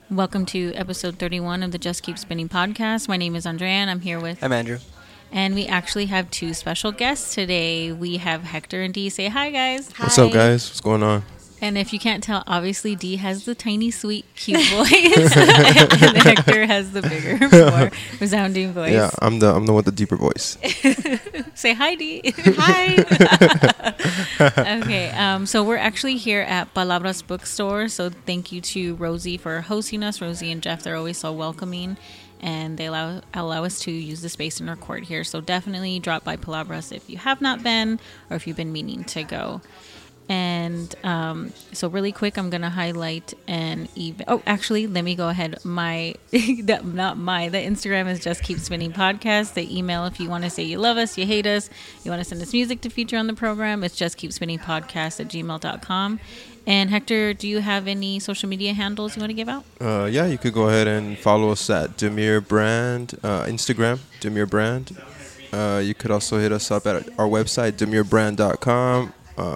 Welcome to episode 31 of the Just Keep Spinning podcast. My name is Andrea and I'm here with... I'm Andrew. And we actually have two special guests today. We have Hector and Dee. Say hi, guys. Hi. What's up, guys? What's going on? And if you can't tell, obviously Dee has the tiny, sweet, cute voice, and Hector has the bigger, more resounding voice. Yeah, I'm the one with the deeper voice. Say hi, Dee. Hi. Okay, so we're actually here at Palabras Bookstore. So thank you to Rosie for hosting us. Rosie and Jeff, they're always so welcoming, and they allow us to use the space and record here. So definitely drop by Palabras if you have not been, or if you've been meaning to go. And so really quick, I'm going to highlight an event. Oh, actually, let me go ahead. The Instagram is Just Keep Spinning Podcast. The email, if you want to say you love us, you hate us, you want to send us music to feature on the program, it's justkeepspinningpodcast@gmail.com. And Hector, do you have any social media handles you want to give out? Yeah, you could go ahead and follow us at Demir Brand, Instagram, Demir Brand. You could also hit us up at our website, demirbrand.com.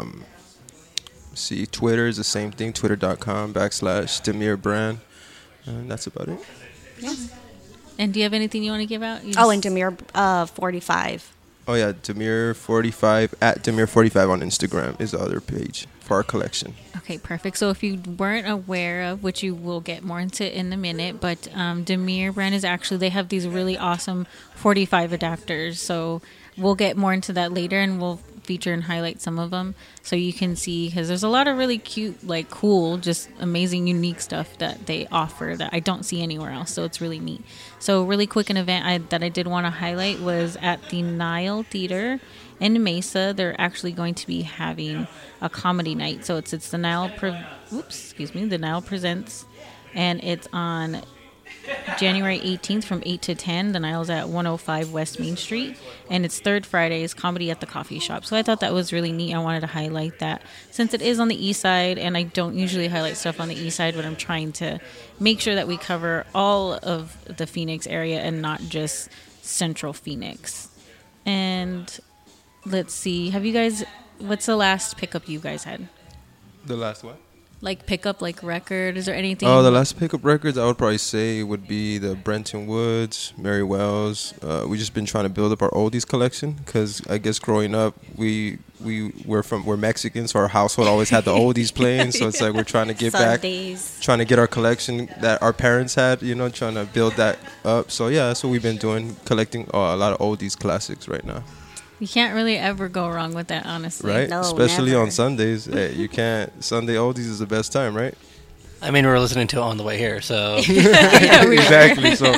See, Twitter is the same thing, twitter.com/DemirBrand. And that's about it. Yeah. And do you have anything you want to give out? And Demir 45. Oh, yeah, Demir45, at Demir45 on Instagram is the other page for our collection. Okay, perfect. So if you weren't aware of, which you will get more into in a minute, but Demir Brand is actually, they have these really awesome 45 adapters. So we'll get more into that later, and we'll feature and highlight some of them so you can see, because there's a lot of really cute, like cool, just amazing, unique stuff that they offer that I don't see anywhere else. So it's really neat. So really quick, an event that I did want to highlight was at the Nile Theater in Mesa. They're actually going to be having a comedy night. So it's the Nile the Nile Presents, and it's on January 18th from 8 to 10. The Nile's at 105 West Main Street, and it's third Fridays, comedy at the coffee shop. So I thought that was really neat. I wanted to highlight that since it is on the east side, and I don't usually highlight stuff on the east side, but I'm trying to make sure that we cover all of the Phoenix area and not just central Phoenix. And let's see, what's the last pickup you guys had? The last what? Like pickup, like record? Is there anything? Oh, the last pickup records I would probably say would be the Brenton Woods, Mary Wells. We just been trying to build up our oldies collection because I guess growing up we're Mexican, so our household always had the oldies playing. So it's like we're trying to get Sundays. back, trying to get our collection that our parents had, trying to build that up. So yeah, that's what we've been doing, collecting a lot of oldies classics right now. You can't really ever go wrong with that, honestly. Right? No, especially never. on Sundays. Hey, you can't. Sunday oldies is the best time, right? I mean, we're listening to it on the way here, so... Yeah, exactly. So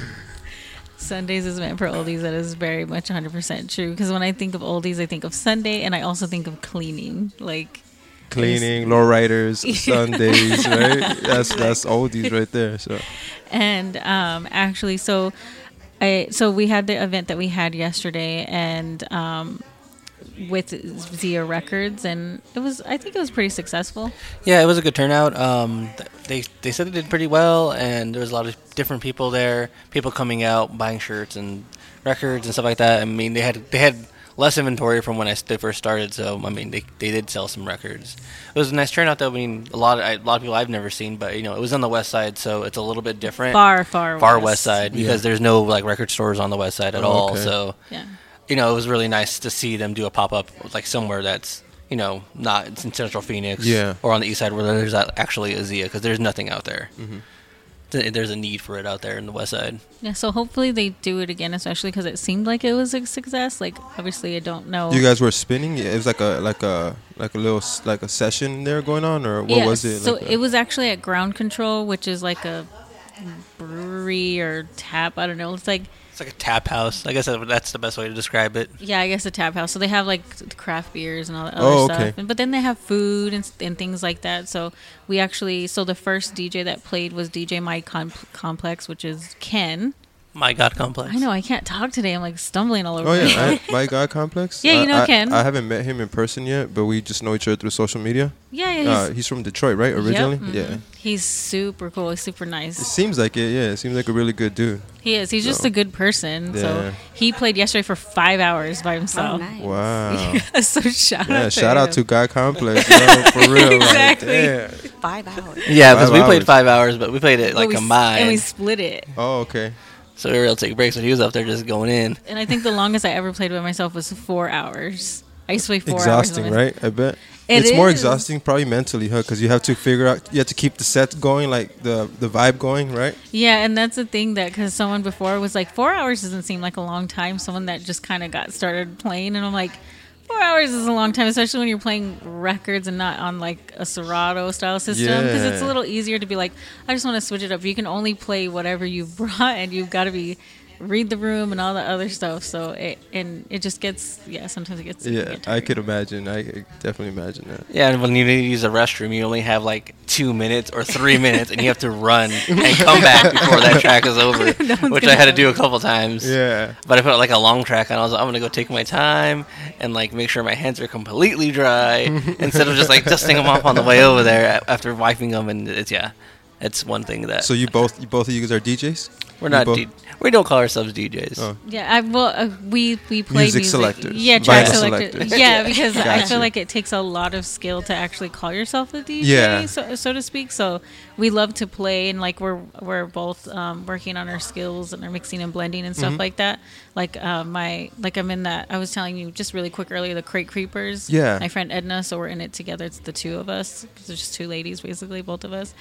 Sundays is meant for oldies. That is very much 100% true. Because when I think of oldies, I think of Sunday, and I also think of cleaning. Like cleaning, lowriders, Sundays, right? That's oldies right there. So. And actually, so we had the event that we had yesterday, and with Zia Records, and I think it was pretty successful. Yeah, it was a good turnout. They said they did pretty well, and there was a lot of different people there, people coming out, buying shirts and records and stuff like that. I mean, they had less inventory from when they first started, so I mean, they did sell some records. It was a nice turnout, though. I mean, a lot of people I've never seen, but it was on the west side, so it's a little bit different. Far west side, because there's no like record stores on the west side at all. Okay. So yeah. It was really nice to see them do a pop-up like somewhere that's, not in Central Phoenix or on the east side where there's actually a Zia, because there's nothing out there. Mm-hmm. There's a need for it out there in the west side. Yeah, so hopefully they do it again, especially because it seemed like it was a success. Like, obviously, I don't know. You guys were spinning? It was like a little session there going on, or what was it? So it was actually at Ground Control, which is like a brewery or tap. I don't know. It's like a tap house. I guess that's the best way to describe it. Yeah, I guess a tap house. So they have like craft beers and all that other stuff. But then they have food and things like that. So the first DJ that played was DJ Mike Complex, which is Ken My God Complex. I know I can't talk today. I'm like stumbling all over. Oh yeah, myself. My God Complex. Yeah, you know I, Ken. I haven't met him in person yet, but we just know each other through social media. Yeah, He's from Detroit, right? Originally, Yep, yeah. he's super cool. He's super It nice. seems like it. Yeah, it seems like a really good dude. He is. He's just So, a good person. yeah. So he played yesterday for 5 hours by Oh, himself. nice. Wow. So shout Yeah, out to shout out him. to God Complex, yo, for real. Exactly. Like, damn. 5 hours. Yeah, because 5 we played hours. 5 hours, but we played it But like we, combined. and we split it. Oh, okay. So we were able to take breaks when he was up there just going in. And I think the longest I ever played by myself was 4 hours. I used to play 4 Exhausting, hours. by myself. right? I bet. It It's more is. exhausting, probably mentally, huh? Because you have to figure out, you have to keep the set going, like the vibe going, right? Yeah, and that's the thing that because someone before was like 4 hours doesn't seem like a long time. Someone that just kind of got started playing, and I'm like, 4 hours is a long time, especially when you're playing records and not on like a Serato style system. Because it's a Yeah. little easier to be like, I just want to switch it up. You can only play whatever you've brought, and you've got to be read the room and all the other stuff. So it just gets sometimes it gets Yeah, I could imagine. I could definitely imagine that. Yeah, and when you need to use a restroom, you only have like 2 minutes or 3 minutes, and you have to run and come back before that track is over, which I had to do a couple times. Yeah. But I put like a long track on. I was like, I'm gonna go take my time and like make sure my hands are completely dry instead of just like dusting them off on the way over there after wiping them. And it's one thing that So you both of you guys are DJs? we're you not. both- We don't call ourselves DJs. Oh. Yeah, we play Music selectors. Yeah, track Vinyl selectors. selectors. Yeah, because I Gotcha. feel like it takes a lot of skill to actually call yourself a DJ, Yeah. so to speak. So we love to play, and like we're both working on our skills and our mixing and blending and stuff Mm-hmm. like that. Like I'm in that. I was telling you just really quick earlier, the Crate Creepers. Yeah. My friend Edna, so we're in it together. It's the two of us because there's just two ladies basically, both of us.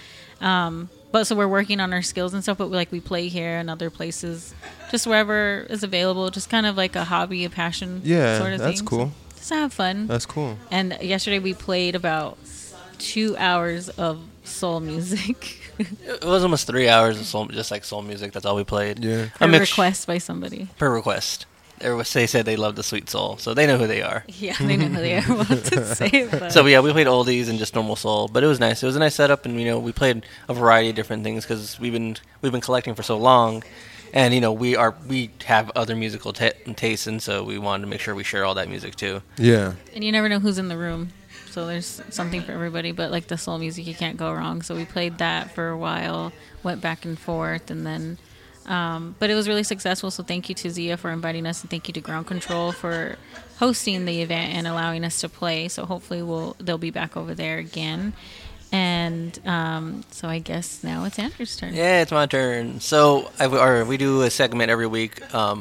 But so we're working on our skills and stuff, but we play here and other places, just wherever is available, just kind of like a hobby, a passion Yeah, sort of that's thing. cool. So just to have fun. That's cool. And yesterday we played about 2 hours of soul music It was almost 3 hours of soul, just like soul music. That's all we played. Yeah. per A mix- request by somebody. Per request. They said they love the sweet soul, so they know who they are. Yeah, they know who they are. What to say it, but So yeah, we played oldies and just normal soul, but it was nice. It was a nice setup, and we played a variety of different things because we've been collecting for so long, and we have other musical tastes, and so we wanted to make sure we share all that music too. Yeah. and you never know who's in the room. So there's something for everybody, but like the soul music, you can't go wrong. So we played that for a while, went back and forth, and then, but it was really successful. So thank you to Zia for inviting us, and thank you to Ground Control for hosting the event and allowing us to play. So hopefully they'll be back over there again. And so I guess now it's Andrew's turn. Yeah, it's my turn. So we do a segment every week.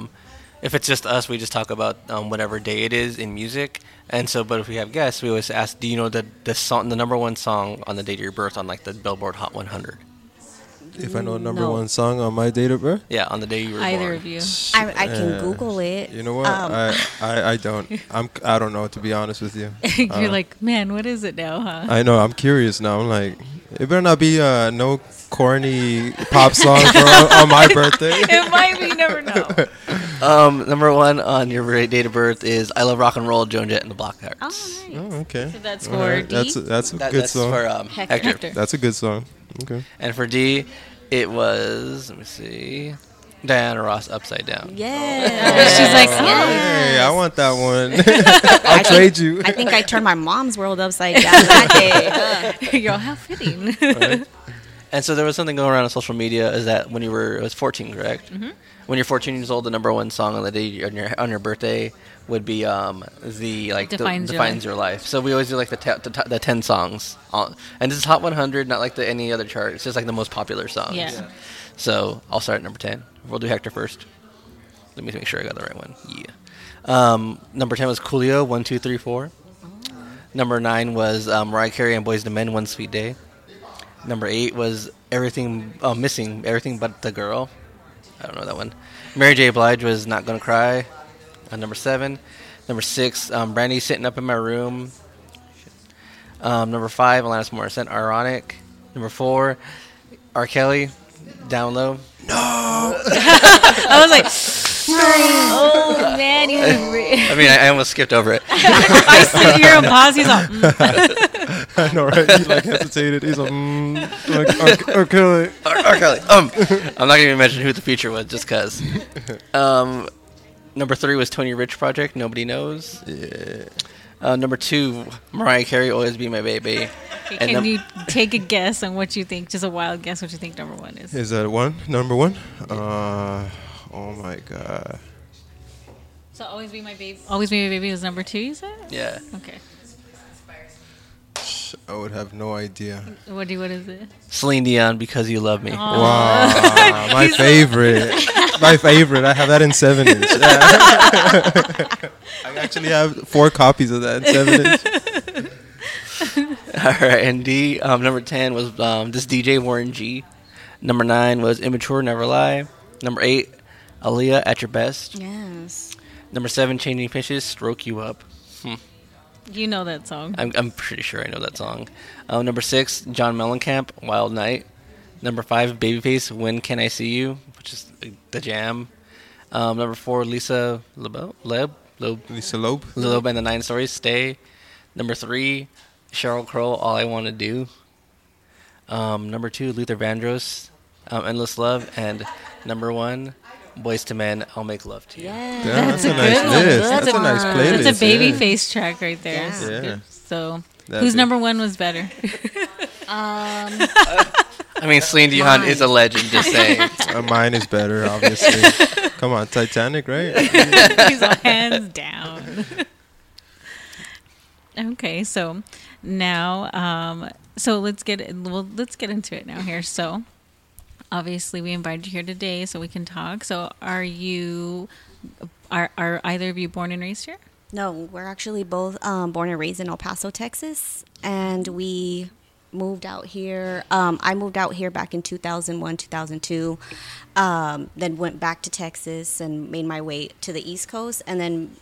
If it's just us, we just talk about whatever day it is in music. And so, but if we have guests, we always ask, do you know the song, the number one song on the date of your birth on like the Billboard Hot 100? If I know number No. one song on my date of birth, Yeah, on the day you were Either born. of you. I can Google it. you know what? I don't. I don't know, to be honest with you. You're like, man, what is it now, huh? I know. I'm curious now. I'm like, it better not be no corny pop song on my birthday. It might be, you never know. Number one on your date of birth is "I Love Rock and Roll," Joan Jett and the Blackhearts. Oh, nice. Oh, okay. So that's All for right. D? That's a good That's song. for Hector. Hector. That's a good song. Okay. And for D, it was, let me see, Diana Ross, Upside Down. Yeah. She's like, Hey, I want that one. I'll trade you. I think I turned my mom's world upside down that day. You're all how fitting. And so there was something going around on social media is that when it was 14, correct? Mm-hmm. When you're 14 years old, the number one song on the day on your birthday would be Defines Your Life. So we always do like the 10 songs, and this is Hot 100, not like any other chart. It's just like the most popular songs. Yeah. So I'll start at number 10. We'll do Hector first. Let me make sure I got the right one. Yeah. Number 10 was Coolio, 1, 2, 3, 4. Number 9 was Mariah Carey and Boyz II Men, One Sweet Day. Number 8 was Missing Everything But the Girl. I don't know that one. Mary J. Blige was Not Gonna Cry. Number 7. Number 6, Brandy, Sitting Up in My Room. Number 5, Alanis Morissette, Ironic. Number 4, R. Kelly, Down Low. I was like, oh man, you I mean, I almost skipped over it. I sit here and pause. He's all, I know, right? He like hesitated. He's like, okay. R. Kelly. I'm not gonna even mention who the feature was, just cause. Number 3 was Tony Rich Project. Nobody knows. Yeah. Number 2, Mariah Carey, Always Be My Baby. Okay, And can you take a guess on what you think? Just a wild guess what you think number 1 is. Is that number one? Oh my god. So Always Be My Baby. Always Be My Baby was number 2, you said? Yeah. Okay. I would have no idea. What is it? Celine Dion, Because You Love Me. Wow, my favorite. My favorite. I have that in 7-inch. I actually have 4 copies of that in 7-inch. All right, and D. Number 10 was this DJ Warren G. Number 9 was Immature, Never Lie. Number 8, Aaliyah, At Your Best. Yes. Number 7, Changing Pitches, Stroke You Up. You know that song. I'm pretty sure I know that song. Number 6, John Mellencamp, Wild Night. Number 5, Babyface, When Can I See You, which is the jam. Number 4, Lisa Lisa Loeb. Loeb and the 9 Stories, Stay. Number 3, Sheryl Crow, All I Want to Do. Number 2, Luther Vandross, Endless Love. And number 1, Boyz II Men, I'll Make Love to You. Yeah. Yeah, that's a a nice good one. list. That's That's a a nice one. playlist. It's a baby yeah. face track right there. Yeah. It's Yeah. good. So, That'd whose be- number 1 was better? I mean, Celine Dion Mine. is a legend, just saying. Mine is better, obviously. Come on, Titanic, right? He's all hands down. Okay, so now, so let's get into it now here. So, obviously, we invited you here today so we can talk. So, are either of you born and raised here? No, we're actually both born and raised in El Paso, Texas, and we moved out here. I moved out here back in 2001, 2002, then went back to Texas and made my way to the East Coast, and then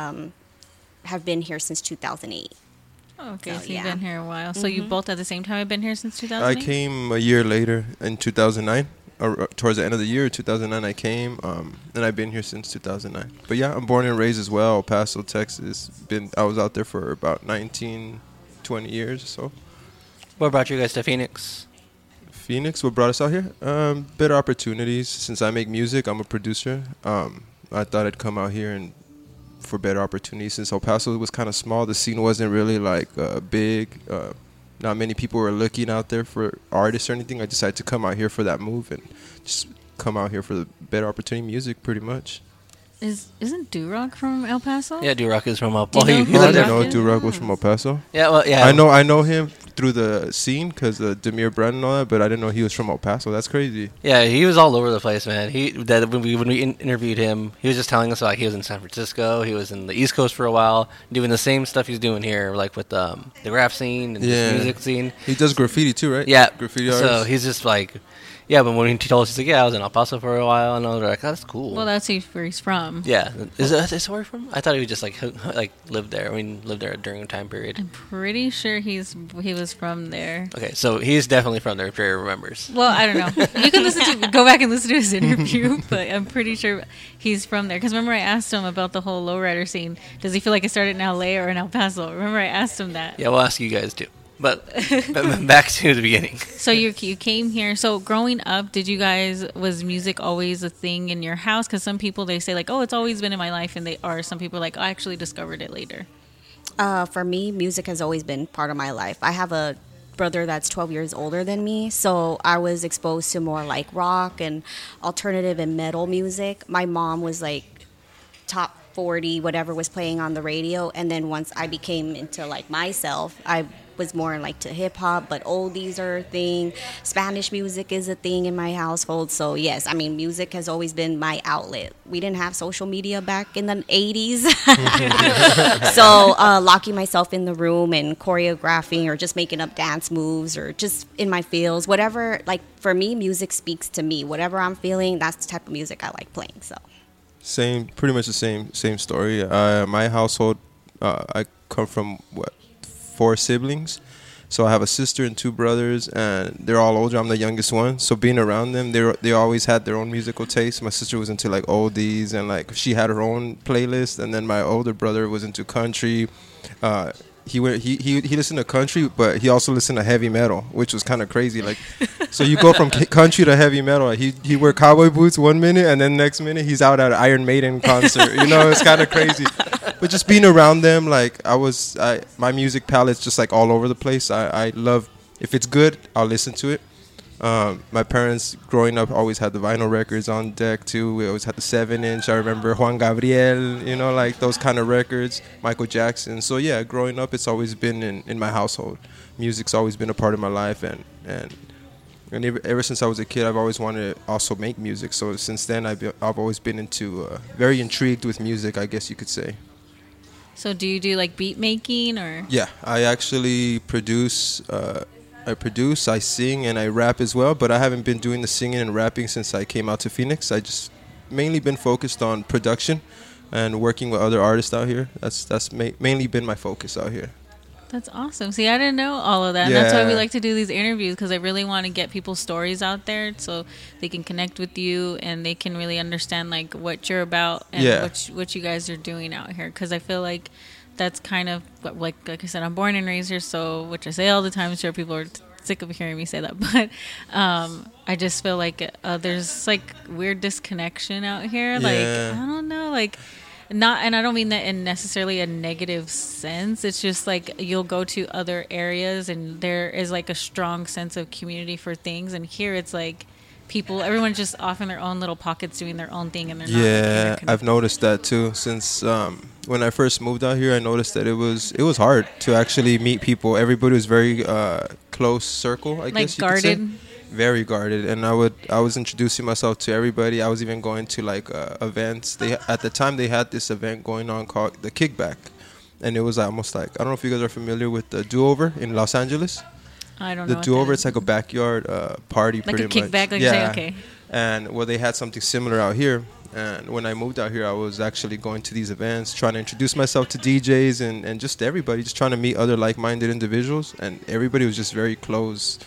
have been here since 2008. Oh, okay, So, so you've yeah. been here a while. So you both at the same time have been here since I 2008? came a year later in 2009. Or towards the end of the year, 2009, I came, and I've been here since 2009. But yeah, I'm born and raised as well, El Paso, Texas. I was out there for about 19, 20 years or so. What brought you guys to Phoenix? Phoenix, what brought us out here? Better opportunities. Since I make music, I'm a producer. I thought I'd come out here and for better opportunities. Since El Paso was kind of small, the scene wasn't really like big. Not many people were looking out there for artists or anything. I decided to come out here for that move and just come out here for the better opportunity music, pretty much. Isn't Do-Rock from El Paso? Yeah, Do-Rock is from up. Do you know He who I lived didn't there. know is? Do-Rock was from El Paso. Yeah, well, yeah. I know him through the scene because Demir Brand and all that, but I didn't know he was from El Paso. That's crazy. Yeah, he was all over the place, man. When we interviewed him, he was just telling us like he was in San Francisco, he was in the East Coast for a while, doing the same stuff he's doing here, like with the rap scene and Yeah. the music scene. He does graffiti too, right? Yeah, Graffiti so artist. he's just like, yeah. But when he told us, he's like, yeah, I was in El Paso for a while, and I was like, oh, that's cool. Well, that's where he's from. yeah, is that where he's from? I thought he was just like lived there. I mean, lived there during a time period. I'm pretty sure he was from there. Okay, so he's definitely from there if Jerry remembers. Well, I don't know. You can go back and listen to his interview, but I'm pretty sure he's from there. Because remember, I asked him about the whole lowrider scene. Does he feel like it started in LA or in El Paso? Remember, I asked him that. Yeah, we'll ask you guys too. But back to the beginning. So you came here. So growing up, was music always a thing in your house? Because some people, they say like, oh, it's always been in my life, and they are. Some people are like, I actually discovered it later. For me, music has always been part of my life. I have a brother that's 12 years older than me, so I was exposed to more like rock and alternative and metal music. My mom was like top 40, whatever was playing on the radio, and then once I became into like myself, I was more like to hip hop, but oldies are a thing. Spanish music is a thing in my household. So yes, I mean, music has always been my outlet. We didn't have social media back in the 80s. So locking myself in the room and choreographing or just making up dance moves or just in my feels, whatever, like for me, music speaks to me. Whatever I'm feeling, that's the type of music I like playing. So Pretty much the same story. My household, I come from 4 siblings, so I have a sister and 2 brothers, and they're all older. I'm the youngest one, so being around them, they always had their own musical taste. My sister was into like oldies, and like she had her own playlist, and then my older brother was into country. he listened to country, but he also listened to heavy metal, which was kind of crazy. Like, so you go from country to heavy metal. He wear cowboy boots 1 minute, and then next minute he's out at an Iron Maiden concert. You know, it's kind of crazy. But just being around them, like my music palette's just like all over the place. I love, if it's good, I'll listen to it. My parents growing up always had the vinyl records on deck too. We always had the 7-inch. I remember Juan Gabriel, you know, like those kind of records, Michael Jackson. So yeah, growing up, it's always been in my household. Music's always been a part of my life, and ever since I was a kid, I've always wanted to also make music. So since then, I've always been very intrigued with music, I guess you could say. So do you do like beat making or? Yeah, I actually produce. I sing, and I rap as well, but I haven't been doing the singing and rapping since I came out to Phoenix. I just mainly been focused on production and working with other artists out here. That's mainly been my focus out here. That's awesome. See, I didn't know all of that. And that's why we like to do these interviews, because I really want to get people's stories out there so they can connect with you and they can really understand like what you're about and what you guys are doing out here. Because I feel like that's kind of like I said, I'm born and raised here, so which I say all the time. I'm sure people are sick of hearing me say that, but I just feel like there's like weird disconnection out here. Like I don't know, like not, and I don't mean that in necessarily a negative sense. It's just like you'll go to other areas and there is like a strong sense of community for things, and here it's like everyone's just off in their own little pockets doing their own thing, and they're not interconnected. I've noticed that too. Since when I first moved out here, I noticed that it was hard to actually meet people. Everybody was very close circle, I guess you guarded. could say. Very guarded, and I was introducing myself to everybody. I was even going to like events. At the time they had this event going on called the Kickback, and it was almost like, I don't know if you guys are familiar with the Do Over in Los Angeles. I don't know. The Do Over, it's like a backyard party, like pretty a kickback, much. like you say, okay. And well, they had something similar out here. And when I moved out here, I was actually going to these events, trying to introduce myself to DJs and just everybody, just trying to meet other like-minded individuals. And everybody was just very closed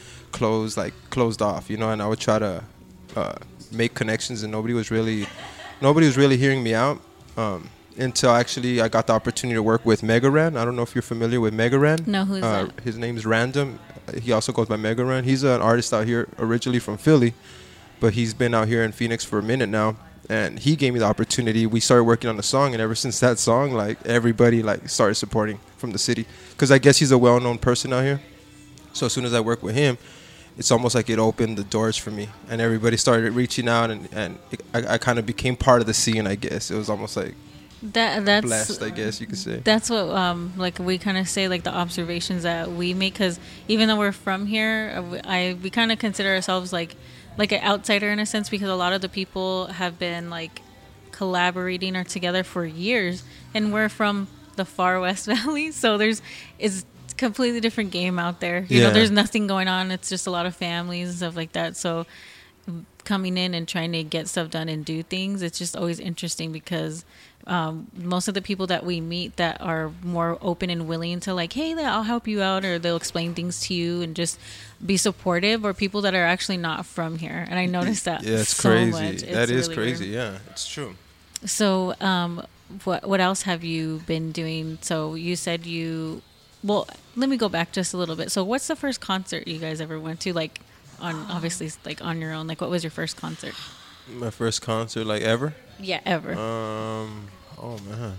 off, you know. And I would try to make connections, and nobody was really hearing me out. Until actually I got the opportunity to work with Megaran. I don't know if you're familiar with Megaran. No, who's that? His name's Random. He also goes by Megaran. He's an artist out here, originally from Philly, but he's been out here in Phoenix for a minute now. And he gave me the opportunity. We started working on the song, and ever since that song, like everybody like started supporting from the city, because I guess he's a well-known person out here. So as soon as I worked with him, it's almost like it opened the doors for me, and everybody started reaching out, and I kind of became part of the scene. I guess it was almost like that's blessed, I guess you could say. That's what like we kind of say, like the observations that we make, because even though we're from here, we kind of consider ourselves like an outsider in a sense, because a lot of the people have been like collaborating or together for years, and we're from the far West Valley, so it's a completely different game out there. You know, there's nothing going on. It's just a lot of families and stuff like that. So coming in and trying to get stuff done and do things, it's just always interesting, because most of the people that we meet that are more open and willing to like, hey, I'll help you out, or they'll explain things to you and just be supportive, or people that are actually not from here. And I noticed that it's so crazy. much. That is really crazy. weird. Yeah, it's true. So what else have you been doing? So you said well, let me go back just a little bit. So what's the first concert you guys ever went to, like obviously like on your own? Like, what was your first concert? My first concert, like ever? Yeah, ever. Oh man.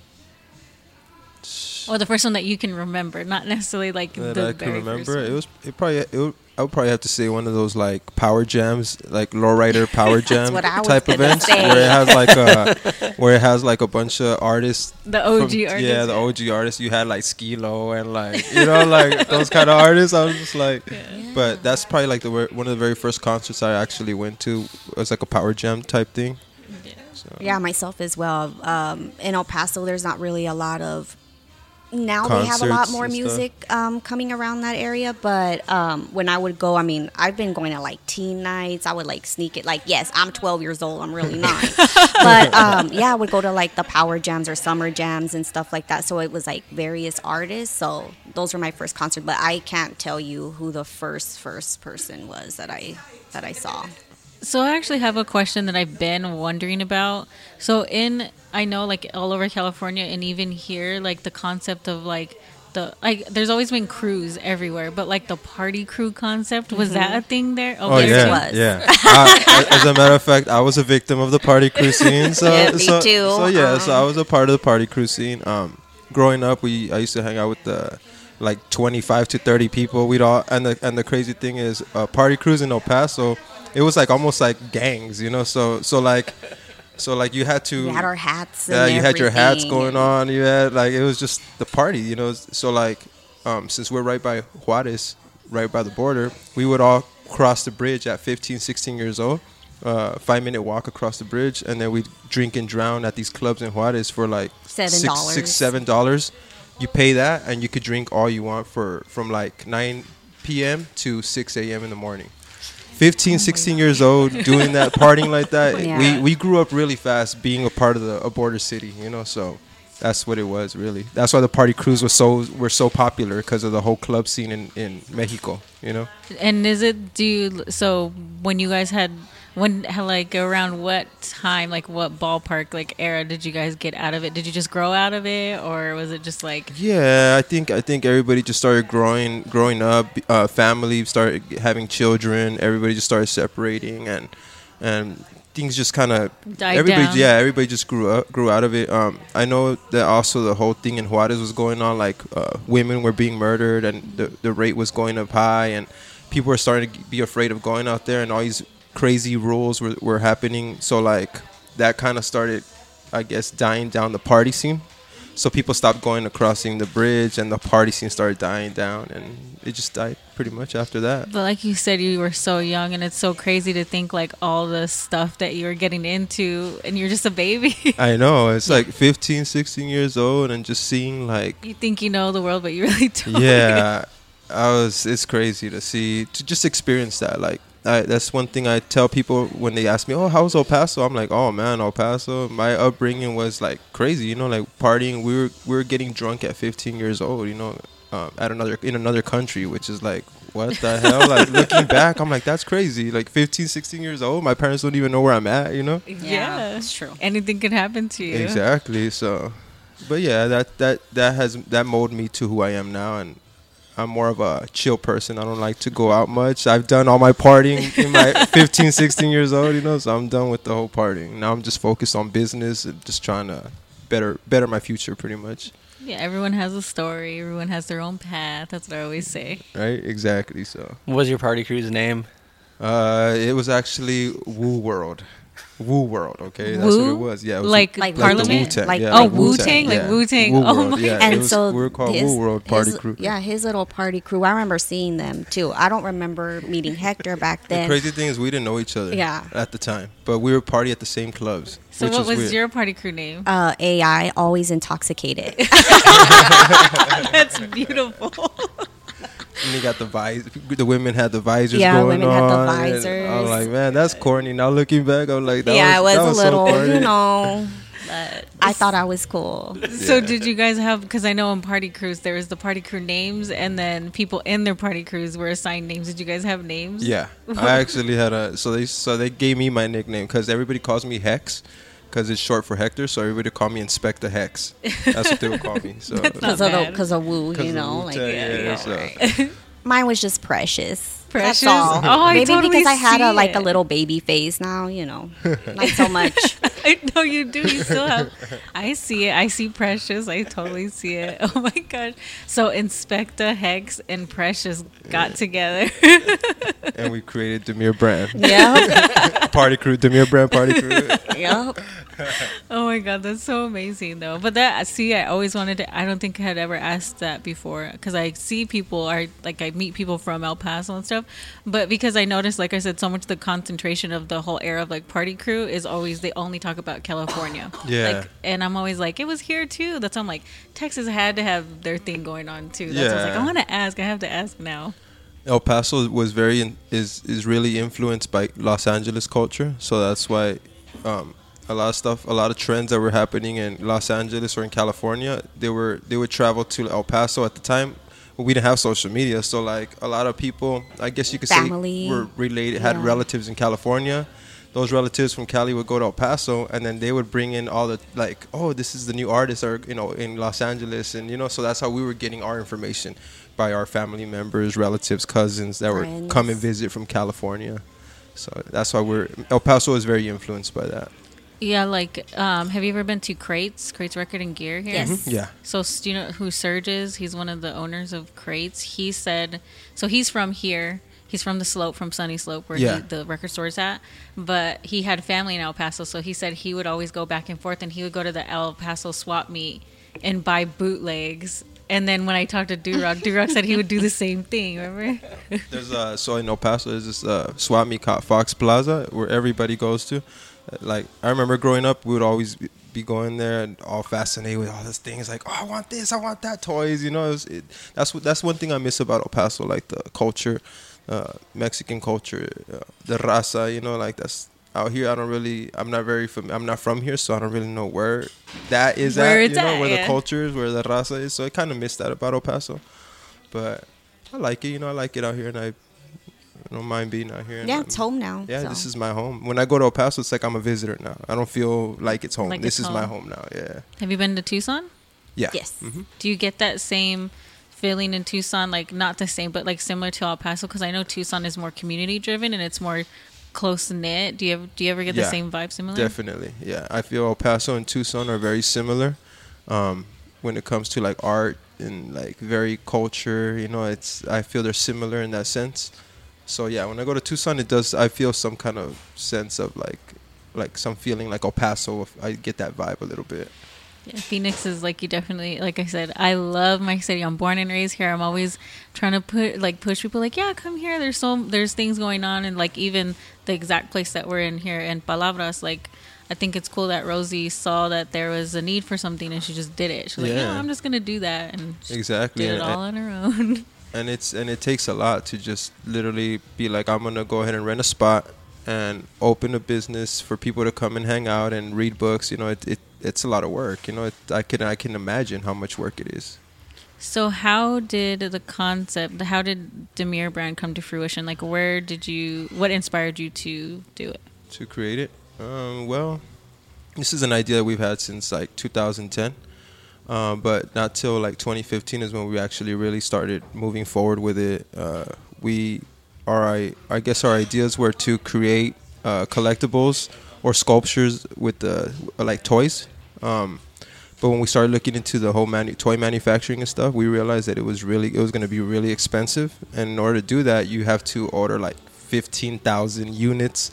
Or the first one that you can remember, not necessarily like that the I can very remember. first one. I would probably have to say one of those like power jams, like lowrider power jam type events, where it has like a bunch of artists. The OG artists. Yeah, the OG artists. You had like Skilo and like, you know, like those kind of artists. I was just like, but that's probably like one of the very first concerts I actually went to. It was like a power jam type thing. Yeah, myself as well. In El Paso, there's not really a lot of. Now they have a lot more music coming around that area, but when I would go, I mean, I've been going to like teen nights. I would like sneak it. Like, yes, I'm 12 years old. I'm really not. But yeah, I would go to like the power jams or summer jams and stuff like that. So it was like various artists. So those were my first concert. But I can't tell you who the first person was that I saw. So I actually have a question that I've been wondering about. So I know like all over California and even here, like the concept of like the like. There's always been crews everywhere, but like the party crew concept was that a thing there? Oh there yeah, too? was. yeah. As a matter of fact, I was a victim of the party crew scene. So, Yeah, me so, too. So yeah, so I was a part of the party crew scene. Growing up, I used to hang out with the like 25 to 30 people. We'd all and the crazy thing is, party crews in El Paso, it was like almost like gangs, you know. So like you had to. We had our hats. Yeah, And you had your hats everything. going on. You had like it was just the party, you know. So like, since we're right by Juarez, right by the border, we would all cross the bridge at 15, 16 years old. 5-minute walk across the bridge, and then we drink and drown at these clubs in Juarez for like $7. $7. You pay that, and you could drink all you want from like 9 p.m. to 6 a.m. in the morning. 15, 16 years old, doing that, partying like that. Yeah. We grew up really fast, being a part of a border city, you know. So that's what it was, really. That's why the party crews were so popular, because of the whole club scene in Mexico, you know. And so when you guys like around what time, like what ballpark, like era did you guys get out of it? Did you just grow out of it, or was it just like? Yeah, I think everybody just started growing up. Family started having children. Everybody just started separating, and things just kind of Died down. Yeah, everybody just grew out of it. I know that also the whole thing in Juarez was going on, like women were being murdered, and the rate was going up high, and people were starting to be afraid of going out there, and all these crazy rules were happening. So like that kind of started, I guess, dying down the party scene. So people stopped going crossing the bridge, and the party scene started dying down, and it just died pretty much after that. But like you said, you were so young, and it's so crazy to think like all the stuff that you were getting into, and you're just a baby. I know, it's like 15, 16 years old, and just seeing like, You think you know the world, but you really don't. yeah, it's crazy to just experience that. Like, that's one thing I tell people when they ask me, "Oh, how's El Paso?" I'm like, "Oh man, El Paso. My upbringing was like crazy, you know, like partying. We were getting drunk at 15 years old, you know, in another country, which is like, what the hell? Like looking back, I'm like, that's crazy. Like 15, 16 years old, my parents don't even know where I'm at, you know. Yeah, it's true. Anything could happen to you. Exactly. So, but yeah, that molded me to who I am now, and I'm more of a chill person. I don't like to go out much. I've done all my partying in my 15, 16 years old, you know, so I'm done with the whole partying. Now I'm just focused on business and just trying to better my future, pretty much. Yeah, everyone has a story. Everyone has their own path. That's what I always say. Right? Exactly. So, What was your party crew's name? it was actually Woo World. Woo World, okay? That's what it was. Yeah, it was like Like the Parliament. Wu-Tang, Like- yeah, Oh, like Wu-Tang? Like yeah. Wu-Tang. Woo Oh World, my yeah. And It was, so we were called his- Woo World Party his- Crew. Yeah, his little party crew. I remember seeing them too. I don't remember meeting Hector back The then. crazy thing is we didn't know each other Yeah. at the time, but we were party at the same clubs. So which what was weird. your party crew name? AI, always intoxicated. That's beautiful. And they got the visor. The women had the visors Yeah, going women on. had the and visors. I was like, man, that's corny. Now looking back, I'm like, that yeah, was, it that was a so little, corny. you know. But I thought I was cool. So did you guys have, because I know in party crews there was the party crew names, and then people in their party crews were assigned names. Did you guys have names? Yeah, I actually had so they gave me my nickname because everybody calls me Hex because it's short for Hector. So everybody called me Inspector Hex. That's what they would call me. So Not bad. Because of Woo, you know. Like, yeah, so. mine was just Precious. Precious? That's all. Oh, I Maybe totally because I had see a it. little baby face now, you know. Not so much. I know you do. You still have. I see it. I see Precious. I totally see it. Oh my gosh. So Inspector Hex and Precious got together. And we created Demir Brand Yep. Party Crew. Demir Brand Party Crew. Yep. Oh my god, that's so amazing though. But that, see, I always wanted to. I don't think I had ever asked that before because I see people are like I meet people from El Paso and stuff. But because I noticed, like I said, so much the concentration of the whole era of like party crew is always they only talk about California. Yeah. Like, and I'm always like, it was here too. That's why I'm like, Texas had to have their thing going on too. That's why I was like, Yeah. I want to ask. I have to ask now. El Paso was is really influenced by Los Angeles culture, so that's why a lot of trends that were happening in Los Angeles or in California, they would travel to El Paso at the time. we didn't have social media, so like a lot of people, I guess you could Family. say, were related, had Yeah. relatives in California. Those relatives from Cali would go to El Paso, and then they would bring in all the like, oh, this is the new artist, or in Los Angeles, and so that's how we were getting our information by our family members, relatives, cousins that Friends. would come and visit from California. So that's why El Paso is very influenced by that. Yeah, like, have you ever been to Crates Record and Gear here? Yes. Yeah. So do you know who Serge is? He's one of the owners of Crates. He said, so he's from here. He's from the Slope, from Sunny Slope, where Yeah. the record store's at. But he had family in El Paso, so he said he would always go back and forth, and he would go to the El Paso swap meet and buy bootlegs. And then when I talked to Durock said he would do the same thing. Remember? There's so in El Paso there's this swap meet called Fox Plaza where everybody goes to. Like I remember growing up, we would always be going there and all fascinated with all these things. Like, oh, I want this, I want that, toys. That's one thing I miss about El Paso, like the culture, Mexican culture, the raza. Like that's out here. I'm not from here, so I don't really know where that is Where at. it's at, Where yeah. the culture is, where the raza is. So I kind of miss that about El Paso, but I like it. I like it out here, and I don't mind being out here. And Yeah, it's home now. Yeah, so. this is my home. When I go to El Paso, it's like I'm a visitor now. I don't feel like it's home. Like This it's is my home. home now. Yeah. Have you been to Tucson? Yeah. Yes. Do you get that same feeling in Tucson? Like, not the same, but like similar to El Paso? Because I know Tucson is more community driven and it's more close knit. Do you ever get the Yeah, same vibe similar? Definitely. Yeah. I feel El Paso and Tucson are very similar when it comes to like art and like very culture. I feel they're similar in that sense. So yeah, when I go to Tucson, I feel some kind of sense of like some feeling like El Paso. I get that vibe a little bit. Yeah, Phoenix is like, you definitely, like I said, I love my city. I'm born and raised here. I'm always trying to push people like, yeah, come here. There's things going on, and like even the exact place that we're in here in Palabras, like I think it's cool that Rosie saw that there was a need for something and she just did it. She's like, Yeah. yeah, I'm just gonna do that, and she Exactly. did it all on her own. And it takes a lot to just literally be like, I'm gonna go ahead and rent a spot and open a business for people to come and hang out and read books. It's a lot of work. I can imagine how much work it is. So how did Demir brand come to fruition? Like, what inspired you to do it? To create it, well, this is an idea that we've had since like 2010. But not till like 2015 is when we actually really started moving forward with it. I guess our ideas were to create collectibles or sculptures with like toys. But when we started looking into the whole toy manufacturing and stuff, we realized that it was going to be really expensive. And in order to do that, you have to order like 15,000 units.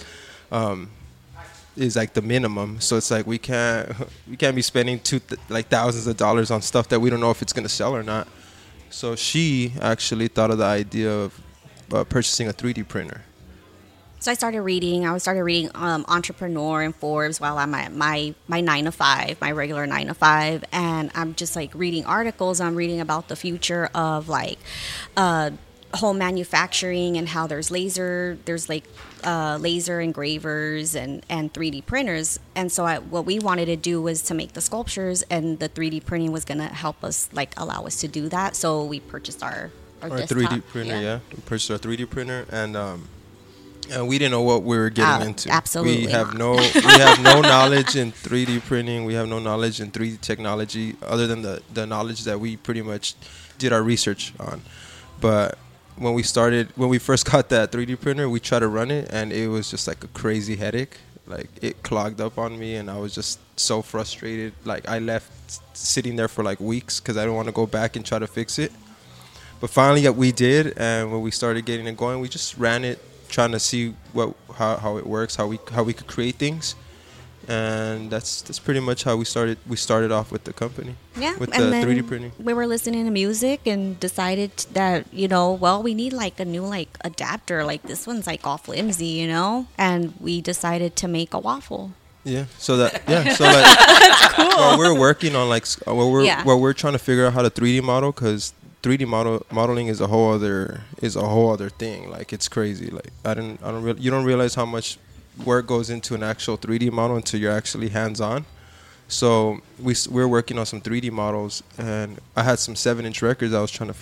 Is like the minimum, so it's like we can't be spending thousands of dollars on stuff that we don't know if it's gonna sell or not. So she actually thought of the idea of purchasing a 3D printer. So I started reading Entrepreneur and Forbes while I'm at my 9 to 5, my regular 9 to 5, and I'm just like reading articles. I'm reading about the future of like home manufacturing and how there's laser engravers and 3D printers. And so what we wanted to do was to make the sculptures, and the 3D printing was going to help us, like allow us to do that. So we purchased our desktop. 3D printer. Yeah, we purchased our 3D printer, and we didn't know what we were getting into. Absolutely we have not. we have no knowledge in 3D printing. We have no knowledge in 3D technology other than the knowledge that we pretty much did our research on. But when we first got that 3D printer, we tried to run it, and it was just like a crazy headache. Like, it clogged up on me, and I was just so frustrated. Like, I left sitting there for like weeks because I didn't want to go back and try to fix it. But finally, we did, and when we started getting it going, we just ran it, trying to see how it works, how we could create things. And that's pretty much how we started off with the company. Yeah, with and the then 3D printing. We were listening to music and decided that, we need like a new like adapter. Like, this one's like all flimsy, and we decided to make a waffle. Yeah. So like while we're working on while we're trying to figure out how to 3D model, because 3D modeling is a whole other thing. Like, it's crazy. Like, you don't realize how much work goes into an actual 3D model until you're actually hands-on. So we were working on some 3D models, and I had some 7-inch records I was trying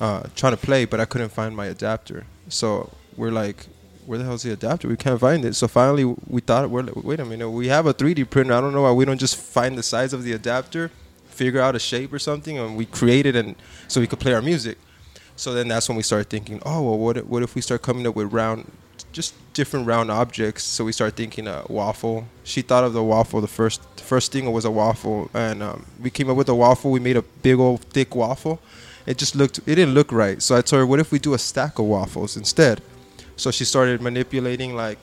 to play, but I couldn't find my adapter. So we're like, where the hell's the adapter? We can't find it. So finally we thought, we're like, wait a minute, we have a 3D printer. I don't know why we don't just find the size of the adapter, figure out a shape or something, and we create it, and so we could play our music. So then that's when we started thinking, oh, well, what if we start coming up with just different round objects? So we started thinking waffle. She thought of the waffle. The first thing was a waffle, and we came up with a waffle. We made a big old thick waffle. It didn't look right. So I told her, what if we do a stack of waffles instead? So she started manipulating like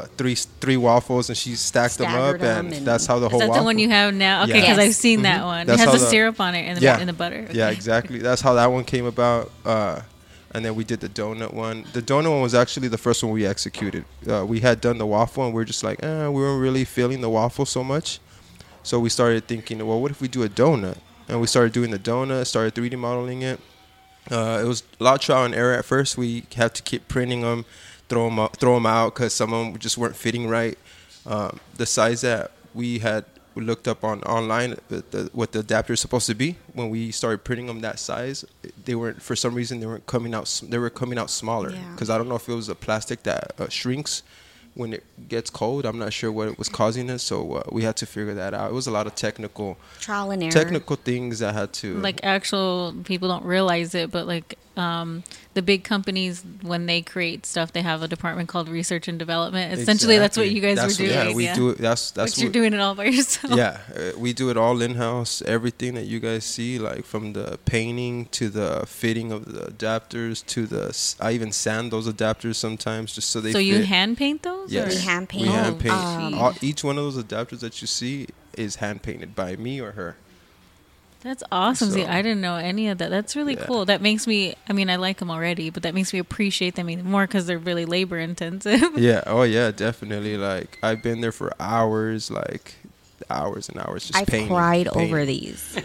three waffles, and she stacked them up, and that's how the whole Is that waffle. the one you have now? Okay, because Yes. I've seen that one. That's it has how the the- syrup on it and the butter. Okay. Yeah, exactly. That's how that one came about. And then we did the donut one. The donut one was actually the first one we executed. We had done the waffle, and we were just like, we weren't really feeling the waffle so much. So we started thinking, well, what if we do a donut? And we started doing the donut, started 3D modeling it. It was a lot of trial and error at first. We had to keep printing them, throw them out because some of them just weren't fitting right. The size that we looked up online what the adapter is supposed to be. When we started printing them that size, for some reason they were coming out smaller, because I don't know if it was a plastic that shrinks when it gets cold. I'm not sure what was causing it, so we had to figure that out. It was a lot of technical trial and error, things that had to, like, actual people don't realize it, but like the big companies, when they create stuff, they have a department called research and development. Essentially, that's what you guys were doing. Yeah, we do it. That's but you're doing it all by yourself. Yeah, we do it all in house. Everything that you guys see, like from the painting to the fitting of the adapters I even sand those adapters sometimes just so they. So you fit. hand paint those? Yes, we hand paint. We hand paint. Geez. Each one of those adapters that you see is hand painted by me or her. That's awesome. So, See, I didn't know any of that. That's really cool. That makes me, I mean, I like them already, but that makes me appreciate them even more because they're really labor intensive. Yeah. Oh, yeah, definitely. Like, I've been there for hours, like hours and hours just painting. I cried over these.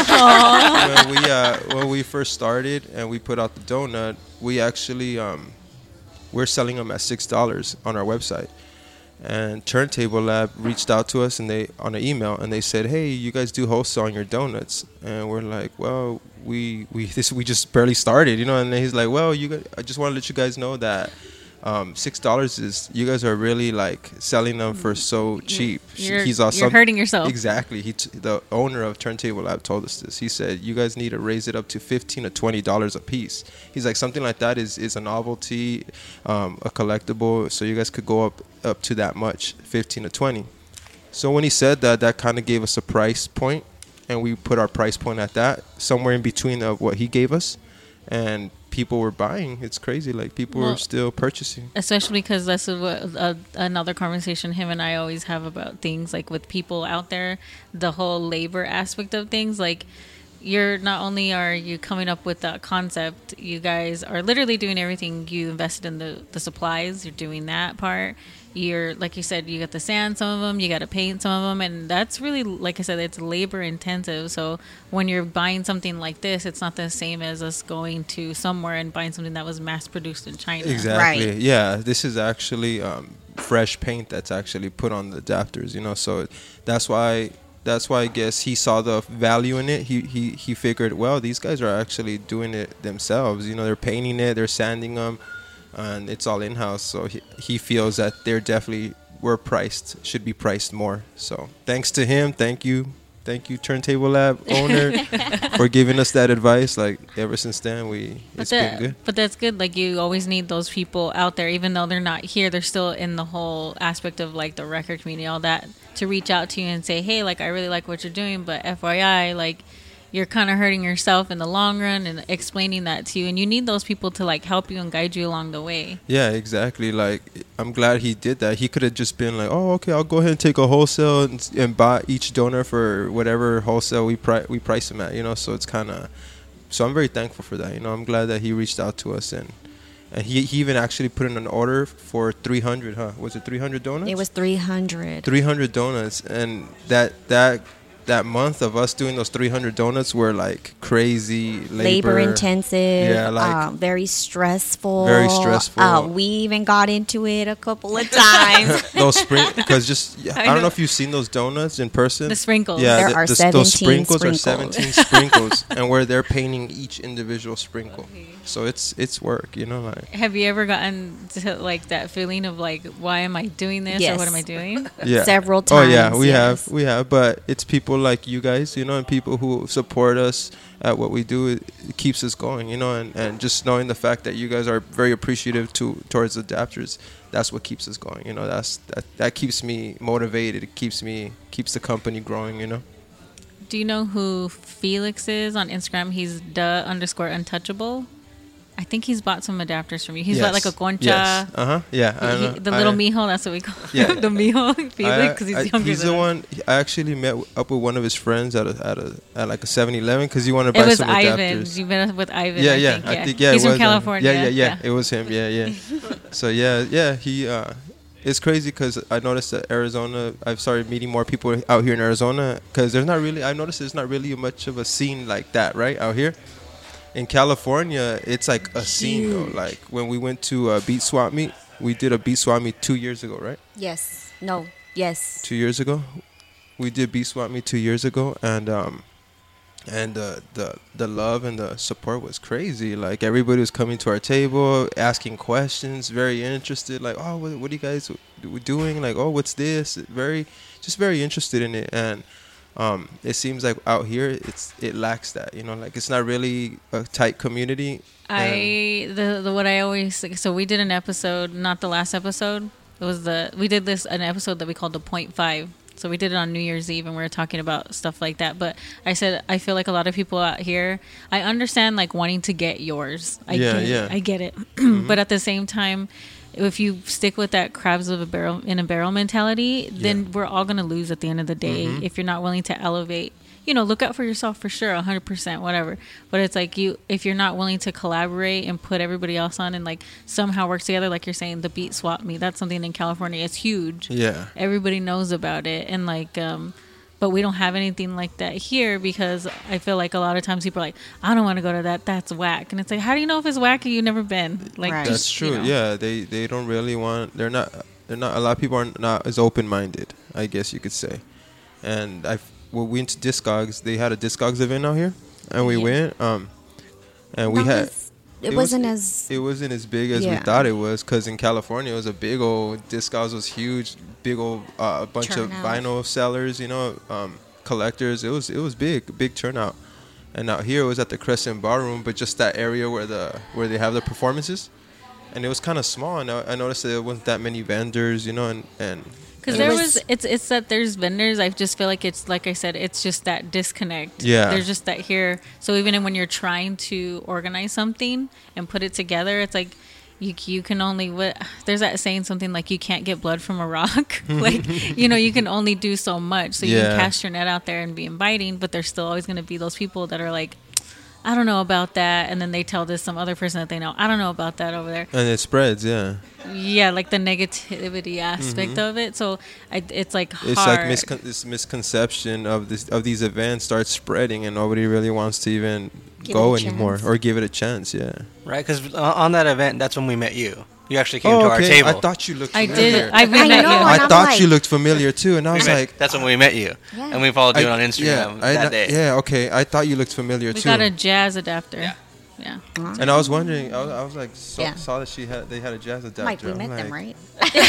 When we first started and we put out the donut, we actually, we're selling them at $6 on our website. And Turntable Lab reached out to us on an email, and they said, "Hey, you guys do wholesale on your donuts?" And we're like, "Well, we just barely started, And then he's like, "Well, I just want to let you guys know that $6 is, you guys are really like selling them for so cheap." You're hurting yourself. Exactly. The owner of Turntable Lab told us this. He said, "You guys need to raise it up to $15 to $20 a piece." He's like, something like that is a novelty, a collectible, so you guys could go up to that much, 15 to 20. So when he said that, that kind of gave us a price point, and we put our price point at that, somewhere in between of what he gave us, and people were buying. It's crazy. Like, people were still purchasing. Especially because that's another conversation him and I always have about things, like with people out there, the whole labor aspect of things. Like, you're not only are you coming up with that concept, you guys are literally doing everything. You invested in the supplies. You're doing that part. You're, like you said, you got to sand some of them, you got to paint some of them, and that's really, like I said, it's labor intensive. So when you're buying something like this, it's not the same as us going to somewhere and buying something that was mass produced in China. Exactly. Right. Yeah, this is actually fresh paint that's actually put on the adapters. So that's why I guess he saw the value in it. He figured, well, these guys are actually doing it themselves. They're painting it, they're sanding them, and it's all in-house. So he feels that they're definitely should be priced more. So thanks to him. Thank you, Turntable Lab owner, for giving us that advice. Like, ever since then, it's been good. But that's good. Like, you always need those people out there, even though they're not here. They're still in the whole aspect of like the record community, all that, to reach out to you and say, hey, like, I really like what you're doing, but FYI, like, you're kind of hurting yourself in the long run, and explaining that to you. And you need those people to like help you and guide you along the way. Yeah, exactly. Like, I'm glad he did that. He could have just been like, oh, okay, I'll go ahead and take a wholesale and buy each donor for whatever wholesale we price them at, So it's kind of, so I'm very thankful for that. I'm glad that he reached out to us, and he even actually put in an order for 300, huh? Was it 300 donuts? It was 300. 300 donuts, and that that month of us doing those 300 donuts were like crazy labor intensive. Yeah, like very stressful. Very stressful. We even got into it a couple of times. those because I don't know if you've seen those donuts in person. The sprinkles. Yeah, There are 17 those sprinkles are sprinkles. 17 sprinkles, and where they're painting each individual sprinkle. So it's work, you know. Like, Have you ever gotten to like that feeling of like, why am I doing this or Yes. what am I doing? yeah, Several Oh yeah, times, we yes. have, but it's people like you guys, you know, and people who support us at what we do. It keeps us going, you know, and just knowing the fact that you guys are very appreciative towards adapters, that's what keeps us going, you know. That keeps me motivated. It keeps the company growing, you know. Do you know who Felix is on Instagram? He's _untouchable. I think he's bought some adapters from you. He's bought like a concha. Yes. Yeah. I know. The little mijo, that's what we call Yeah. him. The mijo, Felix, because he's younger He's than the us. one. I actually met up with one of his friends at like a 7-Eleven because he wanted to It buy was some Ivan. adapters. You met with Ivan. Yeah, I think. it He's was from California. Yeah. It was him. Yeah. So yeah. He. It's crazy because I noticed that Arizona. I've started meeting more people out here in Arizona because there's not really. I noticed there's not really much of a scene like that right out here. In California, it's like a scene though. Like when we went to Beat Swap Meet, we did a Beat Swap Meet 2 years ago, right? Yes. No. Yes. 2 years ago, we did Beat Swap Meet 2 years ago, and the love and the support was crazy. Like everybody was coming to our table, asking questions, very interested. Like, oh, what are you guys doing? Like, oh, what's this? Very interested in it. And it seems like out here it lacks that, you know, like it's not really a tight community. What I always, so we did an episode, not the last episode. It was we did an episode that we called the Point 5. So we did it on New Year's Eve and we were talking about stuff like that. But I said, I feel like a lot of people out here, I understand like wanting to get yours. I get it. Mm-hmm. But at the same time, if you stick with that crabs in a barrel mentality, then we're all going to lose at the end of the day. Mm-hmm. If you're not willing to elevate, you know, look out for yourself for sure, 100%, whatever. But it's like if you're not willing to collaborate and put everybody else on and like somehow work together, like you're saying, the Beat Swap Meet, that's something in California. It's huge. Yeah. Everybody knows about it. And like, but we don't have anything like that here because I feel like a lot of times people are like, I don't want to go to that. That's whack. And it's like, how do you know if it's whack if you've never been? Like, Right. That's true. You know. Yeah, they don't really want. They're not. A lot of people are not as open minded, I guess you could say. And when we went to Discogs, they had a Discogs event out here, and we went. And we had. It wasn't as big as we Yeah. thought it was, because in California it was a big old Discogs was huge, big old bunch of Turnout. vinyl sellers, you know, collectors. It was big turnout. And out here it was at the Crescent Ballroom, but just that area where they have the performances, and it was kind of small. And I noticed that there wasn't that many vendors, you know, and Because it there was- it's that there's vendors. I just feel like it's, like I said, it's just that disconnect. Yeah. There's just that here. So even when you're trying to organize something and put it together, it's like you can only, there's that saying something like you can't get blood from a rock. Like, you know, you can only do so much. So you Yeah. can cast your net out there and be inviting, but there's still always going to be those people that are like, I don't know about that. And then they tell this some other person that they know, I don't know about that over there. and it spreads. Yeah, Yeah, like the negativity aspect of it. So it's like hard. it's like this misconception of these events starts spreading, and nobody really wants to even Give go it a anymore chance. or give it a chance. Yeah. Right? Because on that event, that's when we met you. You actually came Oh, to our okay. table. I thought you looked I familiar. did. I met know, you. and I I'm thought like- you looked familiar too, and I was like, that's when we met you. Yeah. And we followed you I- on Instagram that day. Yeah, okay. I thought you looked familiar We too. got a jazz adapter. Yeah. And I was wondering, I was like, Yeah. saw that they had a jazz adapter. Mike, we I'm met like, them, right?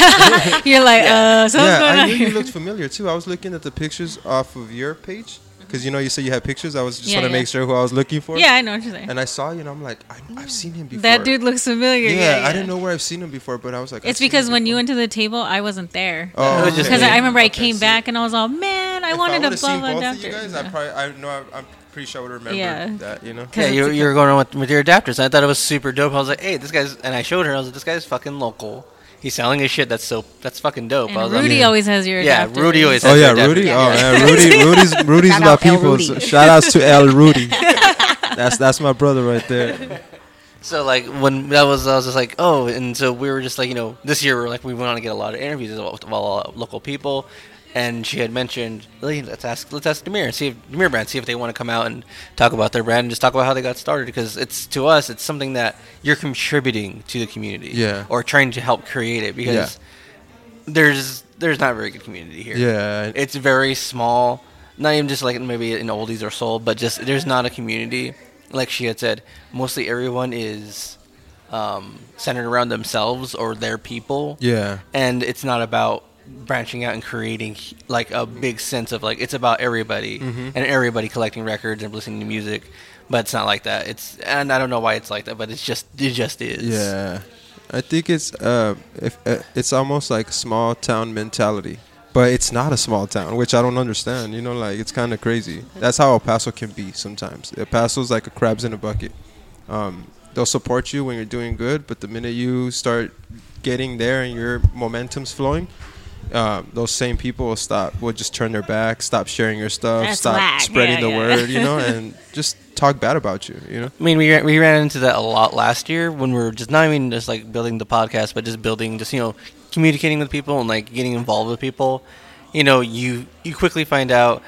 You're like, so what's Yeah, going I on knew here? you looked familiar too. I was looking at the pictures off of your page because you said you had pictures. I was just Yeah, want to yeah. make sure who I was looking for. Yeah, I know what you're saying. And I saw you, and I'm like, I've seen him before. That dude looks familiar. Yeah, Yeah, I didn't know where I've seen him before, but I was like, It's because when you went to the table, I wasn't there. Oh, It was just Because me. I remember I Okay, came see. back and I was all, man, I If wanted I a would've seen blah both adapter. of you guys, I'm pretty sure I would remember Yeah. that. You know. Yeah, you were going on with your adapters. And I thought it was super dope. I was like, hey, this guy's, and I showed her. I was like, this guy's fucking local. He's selling his shit. That's fucking dope. I And was Rudy like, always has your yeah, adapter. Rudy always. Oh has yeah, your adapter. Rudy. Yeah. Oh man, Rudy's Shout my out El people. Rudy. So shout outs to El Rudy. That's my brother right there. So like when that was, I was just like, oh, and so we were just like, you know, this year we went on to get a lot of interviews with all local people, and she had mentioned, "Hey, let's ask Demir and see if Demir brand, see if they want to come out and talk about their brand and just talk about how they got started, because it's, to us, it's something that you're contributing to the community, Yeah. or trying to help create it, because there's not a very good community here. Yeah. It's very small, not even just like maybe in oldies or soul, but just there's not a community. Like she had said, mostly everyone is centered around themselves or their people. Yeah. And it's not about branching out and creating like a big sense of like, it's about everybody and everybody collecting records and listening to music. But it's not like that. And I don't know why it's like that, but it just is. Yeah. I think it's almost like small town mentality, but it's not a small town, which I don't understand. You know, like it's kind of crazy. That's how El Paso can be sometimes. El Paso's like a crabs in a bucket. They'll support you when you're doing good, but the minute you start getting there and your momentum's flowing, those same people will just turn their back, stop sharing your stuff, That's stop whack. spreading Yeah, the yeah. word, you know, and just talk bad about you, you know. I mean, we ran into that a lot last year when we were just not even just like building the podcast, but just building, just, you know, communicating with people and like getting involved with people. You know, you quickly find out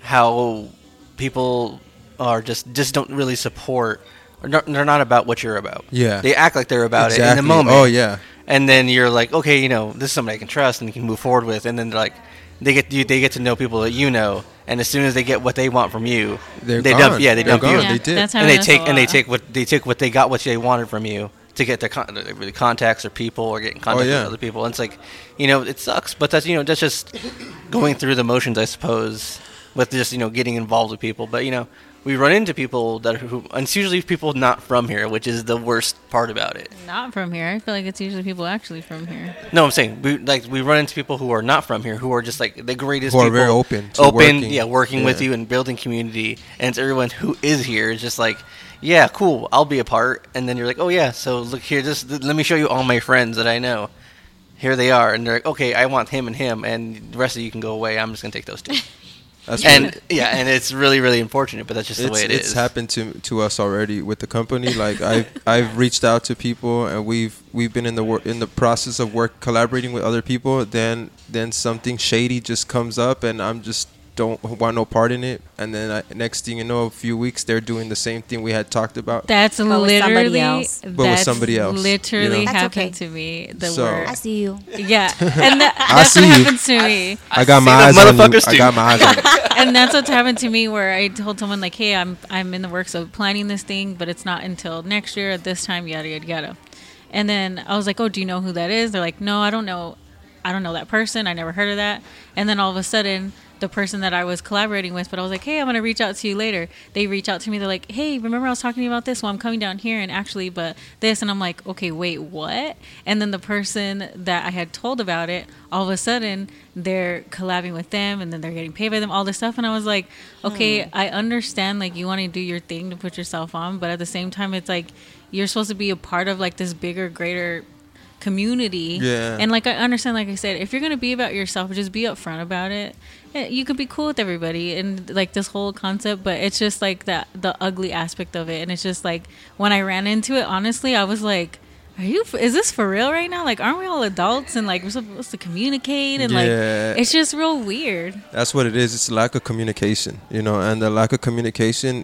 how people are just don't really support, or they're not about what you're about. Yeah. They act like they're about it in Exactly. the moment. Oh yeah. And then you're like, okay, you know, this is somebody I can trust and you can move forward with. And then they're like, they get to know people that you know, and as soon as they get what they want from you, They're they gone. dump. Yeah, they They're dump gone. you. They did. That's how And it they is take a and they lot. take what they got, what they wanted from you, to get their really contacts or people, or get in contact yeah. with other people. And it's like, you know, it sucks, but that's, you know, that's just going through the motions, I suppose, with just, you know, getting involved with people. But, you know, we run into people and it's usually people not from here, which is the worst part about it. Not from here. I feel like it's usually people actually from here. No, I'm saying we run into people who are not from here, who are just like the greatest Who are people, very open to working with Yeah. you and building community. And it's everyone who is here is just like, yeah, cool, I'll be a part. And then you're like, oh yeah, so look here, just let me show you all my friends that I know. Here they are, and they're like, okay, I want him, and the rest of you can go away. I'm just gonna take those two. That's And yeah, and it's really, really unfortunate, but that's just the way it is. It's happened to us already with the company. Like I've reached out to people, and we've been in the process of collaborating with other people. Then something shady just comes up, and I'm just don't want no part in it. And then next thing you know, a few weeks they're doing the same thing we had talked about. That's But with somebody literally else. But with somebody else, Literally you know? That's happened okay. to me. The So- word. I see you. Yeah, and that's see what you. happens to me. I got my see eyes the on you. motherfuckers I too. got my eyes on you. And that's what's happened to me, where I told someone like, hey, I'm in the works of planning this thing, but it's not until next year at this time, yada yada yada. And then I was like, oh, do you know who that is? They're like, no, I don't know that person, I never heard of that. And then all of a sudden, the person that I was collaborating with, but I was like, hey, I'm gonna reach out to you later. They reach out to me, they're like, hey, remember I was talking to you about this? Well, I'm coming down here and actually, but this. And I'm like, okay, wait, what? And then the person that I had told about it, all of a sudden they're collabing with them, and then they're getting paid by them, all this stuff. And I was like, okay, I understand, like, you want to do your thing to put yourself on, but at the same time, it's like you're supposed to be a part of like this bigger, greater community. Yeah. And like I understand, like I said, if you're gonna be about yourself, just be upfront about it. You could be cool with everybody and like this whole concept, but it's just like the ugly aspect of it. And it's just like when I ran into it, honestly, I was like, is this for real right now? Like, aren't we all adults and like we're supposed to communicate? And Yeah. like it's just real weird. That's what it is. It's lack of communication, you know, and the lack of communication,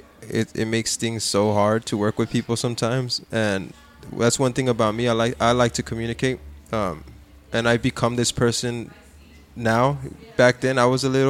it makes things so hard to work with people sometimes. And that's one thing about me. I like to communicate, and I become this person now. Back then,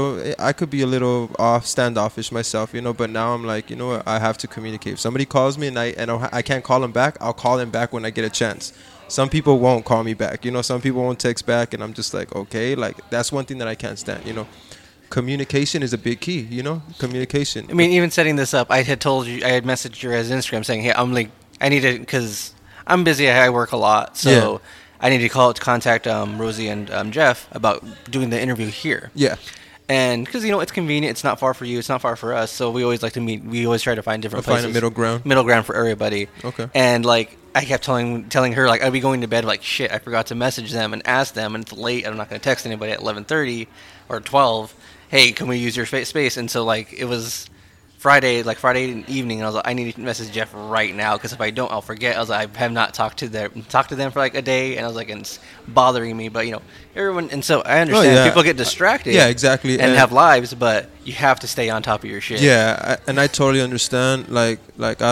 I could be a little standoffish myself, you know. But now I'm like, you know what? I have to communicate. If somebody calls me and I can't call them back, I'll call them back when I get a chance. Some people won't call me back, you know. Some people won't text back, and I'm just like, okay, like that's one thing that I can't stand, you know. Communication is a big key, you know. Communication. I mean, even setting this up, I had messaged your guys' Instagram saying, hey, I'm like, I need to, because I'm busy, I work a lot, so Yeah. I need to contact Rosie and Jeff about doing the interview here. Yeah. And because, you know, it's convenient, it's not far for you, it's not far for us, so we always like to meet, we always try to find different places. Find a middle ground. Middle ground for everybody. Okay. And, like, I kept telling her, like, I'd be going to bed, like, shit, I forgot to message them and ask them, and it's late, I'm not going to text anybody at 11:30 or 12, hey, can we use your space? And so, like, it was Friday evening, and I was like, I need to message Jeff right now because if I don't, I'll forget. I was like, I have not talked to them for like a day, and I was like, and it's bothering me. But everyone, and so I understand people get distracted. Yeah, exactly, and have lives, but you have to stay on top of your shit. Yeah, and I totally understand. Like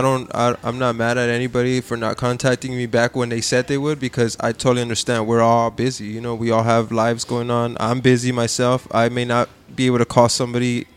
I'm not mad at anybody for not contacting me back when they said they would, because I totally understand. We're all busy. We all have lives going on. I'm busy myself. I may not be able to call somebody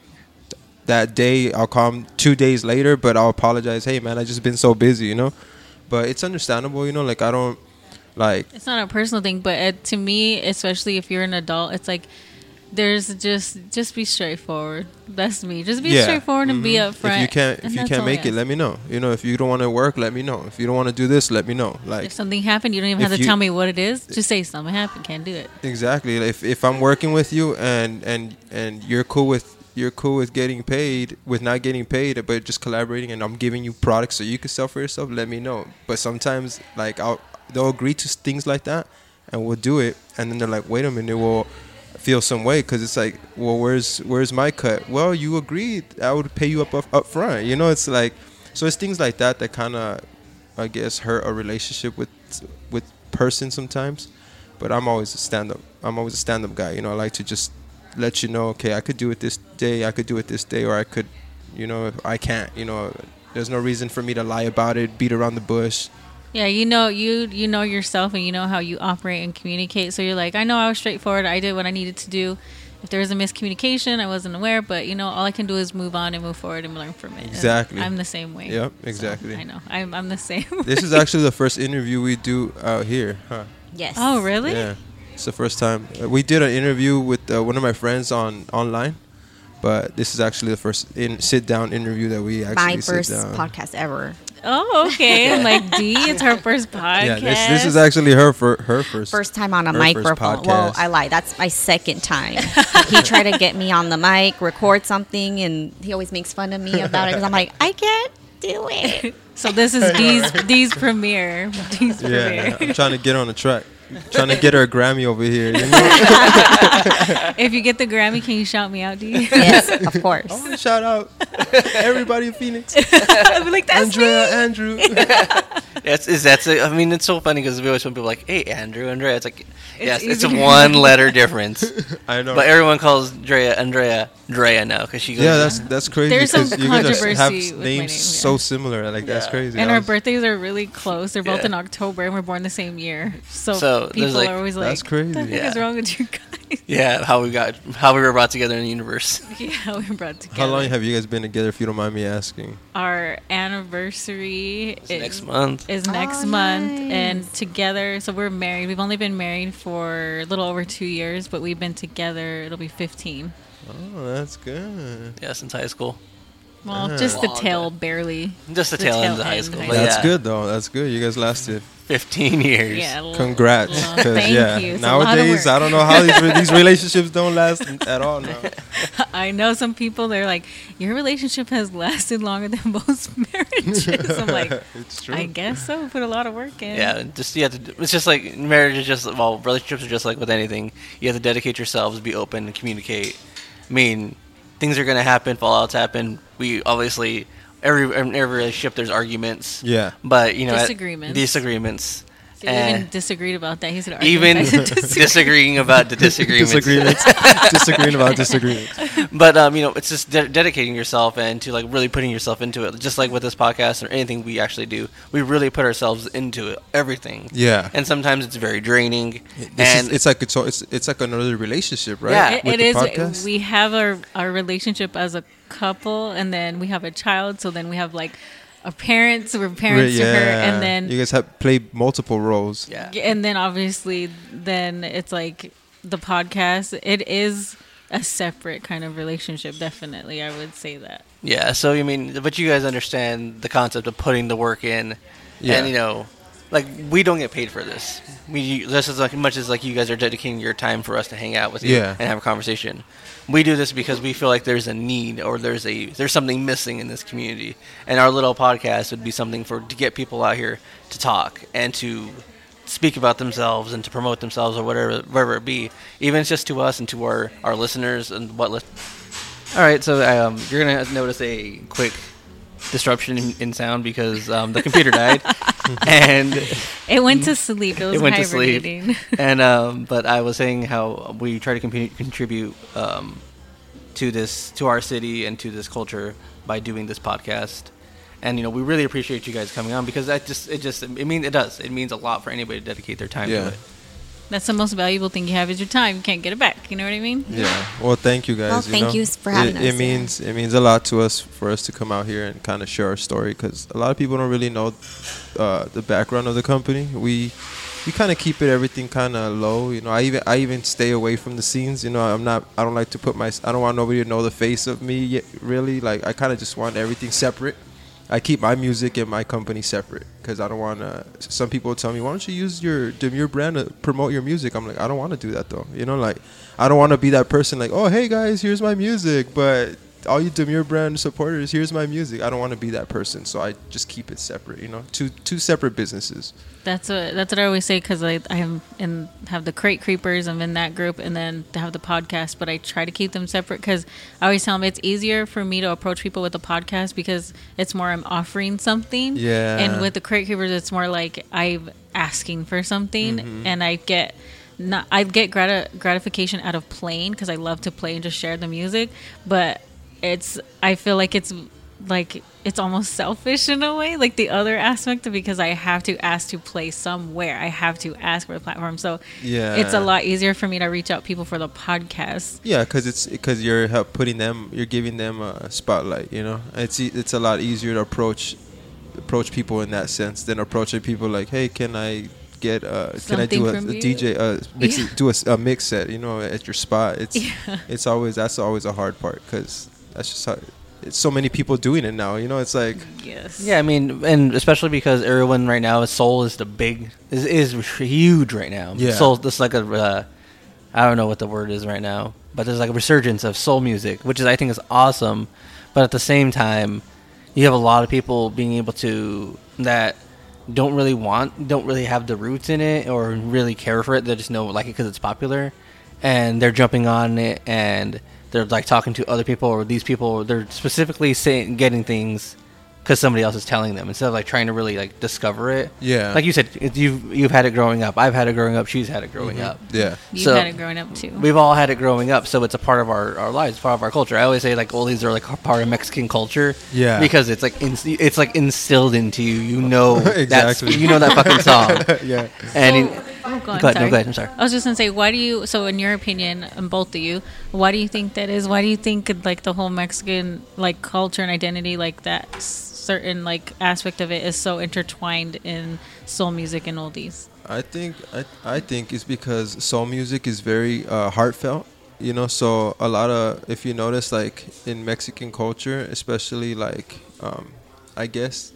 that day. I'll call them 2 days later, but I'll apologize. Hey man, I just been so busy, but it's understandable, like I don't like, it's not a personal thing, but to me, especially if you're an adult, it's like there's just be straightforward. That's me. Just be straightforward and be upfront. If you can't make it, let me know. If you don't want to work, let me know. If you don't want to do this, let me know. Like, if something happened, you don't even have to tell me what it is. Just say something happened. Can't do it. Exactly. If I'm working with you and you're cool with getting paid, with not getting paid, but just collaborating, and I'm giving you products so you can sell for yourself, let me know. But sometimes they'll agree to things like that, and we'll do it, and then they're like, wait a minute, we'll feel some way, because it's like, well, where's my cut? Well, you agreed I would pay you up front. It's like, so it's things like that kind of, I guess, hurt a relationship with person sometimes. But I'm always a stand-up guy. I like to just let you know, okay, I could do it this day, or I could, if I can't, there's no reason for me to lie about it, beat around the bush. Yeah, you know yourself, and you know how you operate and communicate. So you're like, I know I was straightforward. I did what I needed to do. If there was a miscommunication, I wasn't aware, but all I can do is move on and move forward and learn from it. Exactly. And I'm the same way. Yep, exactly. So, I know. I'm the same. This is actually the first interview we do out here, huh? Yes. Oh, really? Yeah. It's the first time. We did an interview with one of my friends online, but this is actually the first sit-down interview that we actually sit down. My first podcast ever. Oh, okay. I'm like, D, it's her first podcast. Yeah, this is actually her first time on a microphone. Well, I lied. That's my second time. He tried to get me on the mic, record something, and he always makes fun of me about it because I'm like, I can't do it. So this is D's premiere. D's premiere. I'm trying to get on the track. Trying to get her a Grammy over here. If you get the Grammy, can you shout me out, D? Yes, of course. I want to shout out everybody in Phoenix. I'll be like, that's Andrea, me. Andrew. It's so funny because we always when people like, hey, Andrea. It's like, it's a one letter difference. I know. But everyone calls Andrea now because she goes. Yeah, that's crazy. There's some you guys controversy have with my names name, so similar. Like, that's crazy. And our birthdays are really close. They're both in October, and we're born the same year. So people are always like, that's crazy. What the heck is wrong with you guys? Yeah, how we were brought together in the universe. Yeah, we were brought together. How long have you guys been together, if you don't mind me asking? Our anniversary is next month. Nice. And together, so we're married. We've only been married for a little over 2 years, but we've been together. It'll be 15. Oh, that's good. Yeah, since high school. Well, just the tail, barely. Just the tail end of high school. That's good, though. That's good. You guys lasted 15 years. Yeah, congrats. Thank you. It's nowadays, I don't know how these relationships don't last at all now. I know some people, they're like, your relationship has lasted longer than most marriages. I'm like, it's true. I guess so. Put a lot of work in. Yeah, it's just like marriage is just, relationships are just like with anything. You have to dedicate yourselves, be open, and communicate. I mean, things are going to happen, fallouts happen. We obviously, every relationship, there's arguments. Yeah. But, disagreements. So we even disagreed about that. He said even disagreeing about the disagreements. Disagreeing about disagreements. But it's just dedicating yourself and to really putting yourself into it. Just like with this podcast or anything we actually do, we really put ourselves into it, everything. Yeah. And sometimes it's very draining. It's like another relationship, right? Yeah, it is. Podcast? We have our relationship as a couple, and then we have a child. So then we have our parents, we're parents to her, and then you guys have played multiple roles. Yeah, and then obviously, then it's like the podcast. It is a separate kind of relationship. Definitely, I would say that. Yeah. So but you guys understand the concept of putting the work in, and we don't get paid for this. Just as much as you guys are dedicating your time for us to hang out with you and have a conversation. We do this because we feel like there's a need or there's something missing in this community, and our little podcast would be something to get people out here to talk and to speak about themselves and to promote themselves or whatever it be. Even it's just to us and to our listeners and All right, so you're gonna notice a quick disruption in sound because the computer died, and It went to sleep. It was went to sleep. hibernating. And but I was saying how we try to contribute to our city and to this culture by doing this podcast. And we really appreciate you guys coming on because it means a lot for anybody to dedicate their time to it. That's the most valuable thing you have is your time. You can't get it back. You know what I mean? Yeah. Well, thank you guys. Well, thank you for having us. It means a lot to us for us to come out here and kind of share our story because a lot of people don't really know the background of the company. We kind of keep everything kind of low. I even stay away from the scenes. I don't like to I don't want nobody to know the face of me yet, really. Like I kind of just want everything separate. I keep my music and my company separate because I don't want to. Some people tell me, "Why don't you use your Demure brand to promote your music?" I'm like, I don't want to do that though. Like I don't want to be that person. Like, oh hey guys, here's my music, but all you Demure brand supporters, here's my music. I don't want to be that person, so I just keep it separate. Two separate businesses. That's what I always say because I have the Crate Creepers. I'm in that group, and then to have the podcast. But I try to keep them separate because I always tell them it's easier for me to approach people with a podcast because it's more I'm offering something. Yeah. And with the Crate Creepers, it's more like I'm asking for something, and I get gratification out of playing because I love to play and just share the music. But I feel like it's almost selfish in a way, like the other aspect of because I have to ask to play somewhere. I have to ask for a platform. So it's a lot easier for me to reach out people for the podcast. Yeah, because you're you're giving them a spotlight. It's a lot easier to approach people in that sense than approaching people like, hey, can I get can I do a DJ do a mix set at your spot. That's always a hard part because that's just how it's so many people doing it now. It's like yes. Yeah, I mean, and especially because everyone right now, soul is is huge right now. Yeah. Soul, this like I don't know what the word is right now, but there's like a resurgence of soul music, which I think is awesome. But at the same time, you have a lot of people being able to that don't really have the roots in it or really care for it. They just know like it because it's popular, and they're jumping on it and they're like talking to other people or these people. They're specifically getting things because somebody else is telling them instead of like trying to really like discover it. Yeah, like you said, you've had it growing up. I've had it growing up. She's had it growing up. Yeah, you've had it growing up too. We've all had it growing up, so it's a part of our lives, part of our culture. I always say like all these are like part of Mexican culture. Yeah, because it's like instilled into you. Exactly. That fucking song. Yeah, and. Go ahead. I'm sorry. I was just gonna say, so in your opinion, and both of you, why do you think that is? Why do you think like the whole Mexican like culture and identity, like that certain like aspect of it, is so intertwined in soul music and oldies? I think it's because soul music is very heartfelt. So a lot of, if you notice, like in Mexican culture, especially like I guess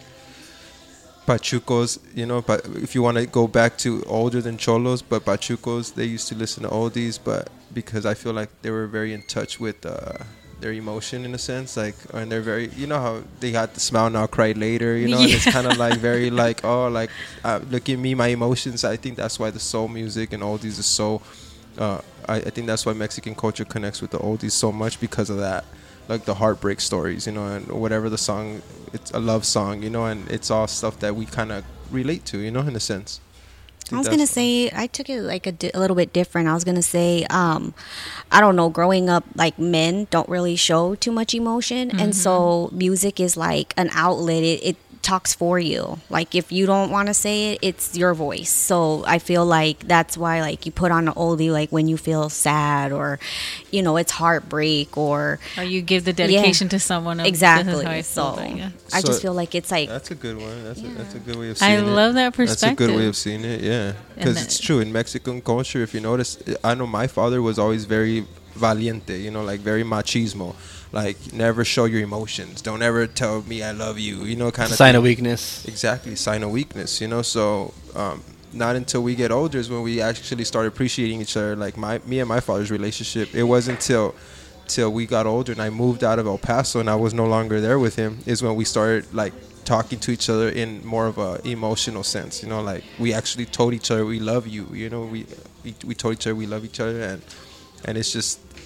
Pachucos, but if you want to go back to older than Cholos, but Pachucos, they used to listen to oldies, but because I feel like they were very in touch with their emotion in a sense, like, and they're very, how they got the smile now, cry later, and it's kind of like very like, oh, like, look at me, my emotions. I think that's why the soul music and oldies is so, I think that's why Mexican culture connects with the oldies so much because of that. Like the heartbreak stories, and whatever the song, it's a love song, and it's all stuff that we kind of relate to, in a sense. I was going to say, I took it like a little bit different. I was going to say, I don't know, growing up, like men don't really show too much emotion. And so music is like an outlet. It talks for you. Like if you don't want to say it, it's your voice. So I feel like that's why like you put on an oldie like when you feel sad or it's heartbreak or you give the dedication to someone. Exactly. I just feel like it's like that's a good one. That's a good way of seeing it. I love that perspective. That's a good way of seeing it. Yeah, because it's true in Mexican culture. If you notice, I know my father was always very valiente. Like very machismo. Like, never show your emotions. Don't ever tell me I love you, kind of sign of weakness. Exactly, sign of weakness, So, not until we get older is when we actually start appreciating each other. Like, me and my father's relationship, it wasn't till we got older and I moved out of El Paso and I was no longer there with him, is when we started, like, talking to each other in more of a emotional sense, Like, we actually told each other we love you, we told each other we love each other, and it's just...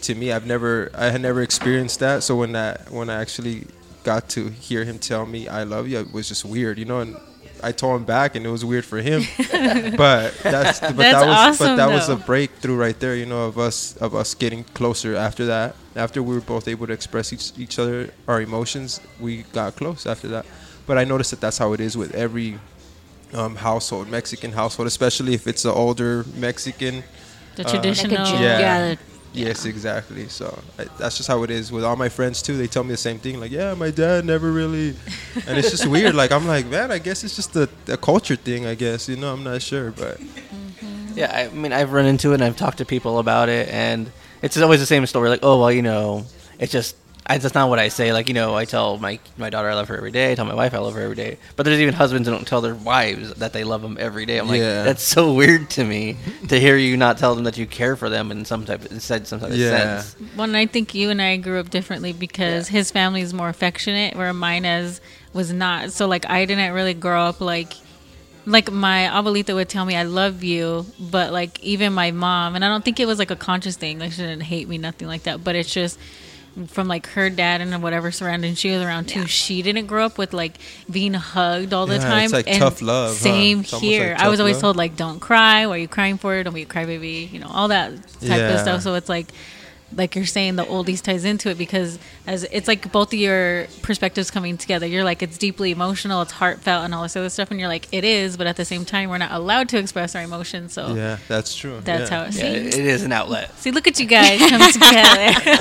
to me, I had never experienced that. So when I actually got to hear him tell me I love you, it was just weird, you know. And I told him back, and it was weird for him. but that was a breakthrough right there, you know, of us getting closer after that. After we were both able to express each other our emotions, we got close after that. But I noticed that that's how it is with every household, Mexican household, especially if it's an older Mexican. The traditional. Yeah. Yes, exactly. So that's just how it is with all my friends too. They tell me the same thing, like, yeah, my dad never really, and it's just weird. Like, I'm like, man, I guess it's just a culture thing, I guess, you know. I'm not sure, but yeah, I mean, I've run into it and I've talked to people about it, and it's always the same story. Like, oh, well, you know, it's just that's not what I say. Like, you know, I tell my daughter I love her every day. I tell my wife I love her every day. But there's even husbands who don't tell their wives that they love them every day. I'm like, that's so weird to me to hear you not tell them that you care for them in some type of sense. Well, and I think you and I grew up differently because his family is more affectionate, where mine was not. So, like, I didn't really grow up like my abuelita would tell me I love you, but like even my mom, and I don't think it was like a conscious thing. Like, she didn't hate me, nothing like that. But it's just from like her dad and whatever surrounding she was around too. She didn't grow up with like being hugged all the time. It's like and tough love. Same here. Like I was always love. told like, don't cry. What are you crying for? Don't be a crybaby. You know, all that type of stuff. So it's like you're saying, the oldies ties into it because as it's like both of your perspectives coming together. You're like, it's deeply emotional, it's heartfelt, and all this other stuff, and you're like, it is, but at the same time, we're not allowed to express our emotions. So yeah, that's true. That's how it it is an outlet. See, look at you guys come together.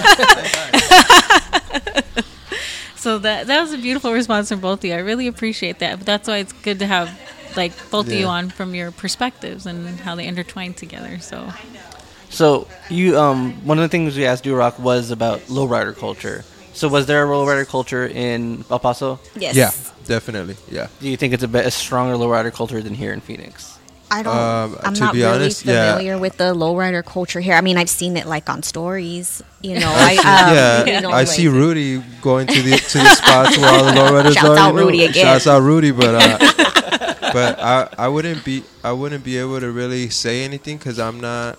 So that was a beautiful response from both of you. I really appreciate that. But that's why it's good to have like both of you on from your perspectives and how they intertwine together. So you one of the things we asked Durock was about lowrider culture. So was there a lowrider culture in El Paso? Yes. Yeah, definitely. Yeah. Do you think it's a stronger lowrider culture than here in Phoenix? I don't. I'm to not be really honest, familiar with the lowrider culture here. I mean, I've seen it like on stories. You know, I see Rudy going to the spots where all the lowriders Shouts are. out Rudy again. Shouts out Rudy, but I wouldn't be able to really say anything because I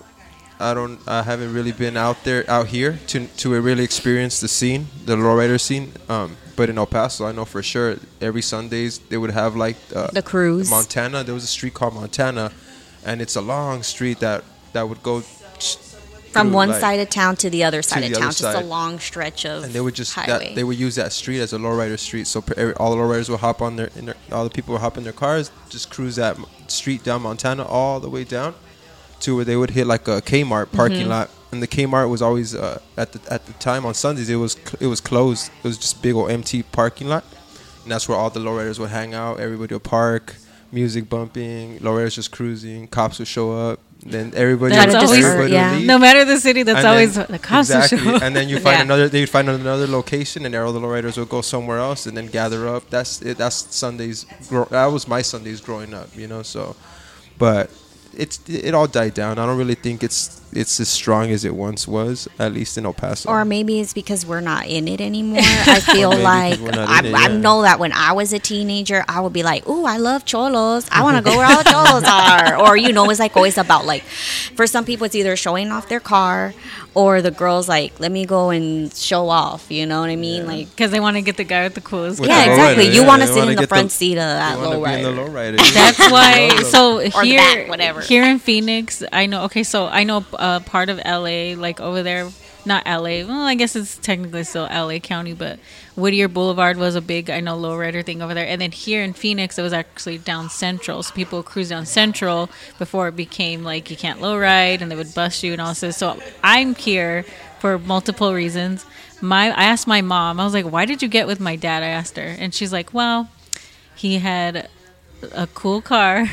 haven't really been out here to really experience the scene, the lowrider scene. But in El Paso, I know for sure every Sundays they would have like the cruise. Montana. There was a street called Montana, and it's a long street that would go from one side of town to the other side of town. Just side. a long stretch of and they would just highway. they would use that street as a lowrider street. So all the lowriders would hop on all the people would hop in their cars, just cruise that street down Montana all the way down to where they would hit like a Kmart parking lot. And the Kmart was always at the time on Sundays it was closed. It was just big old empty parking lot, and that's where all the lowriders would hang out. Everybody would park, music bumping, lowriders just cruising. Cops would show up. Then everybody would leave. No matter the city, that's always the cops would show up. And then you find they'd find another location, and all the lowriders would go somewhere else, and then gather up. That's it. That's Sundays. That was my Sundays growing up, you know. So, but it all died down. I don't really think it's as strong as it once was, at least in El Paso. Or maybe it's because we're not in it anymore. I feel like I know that when I was a teenager, I would be like, "Ooh, I love cholos. I want to go where all the cholos are." Or it's like always about like, for some people, it's either showing off their car, or the girls like, "Let me go and show off." You know what I mean? Like, because they want to get the guy with the coolest car. Yeah, exactly. You want to sit in the front seat of that lowrider. That's why. So here, back, whatever. Here in Phoenix, I know. Okay, so I know part of LA, like over there, not LA. Well, I guess it's technically still LA County, but Whittier Boulevard was a big, I know, lowrider thing over there. And then here in Phoenix, it was actually down Central. So people would cruise down Central before it became like you can't lowride, and they would bust you and all this. So I'm here for multiple reasons. I asked my mom. I was like, "Why did you get with my dad?" I asked her, and she's like, "Well, he had a cool car.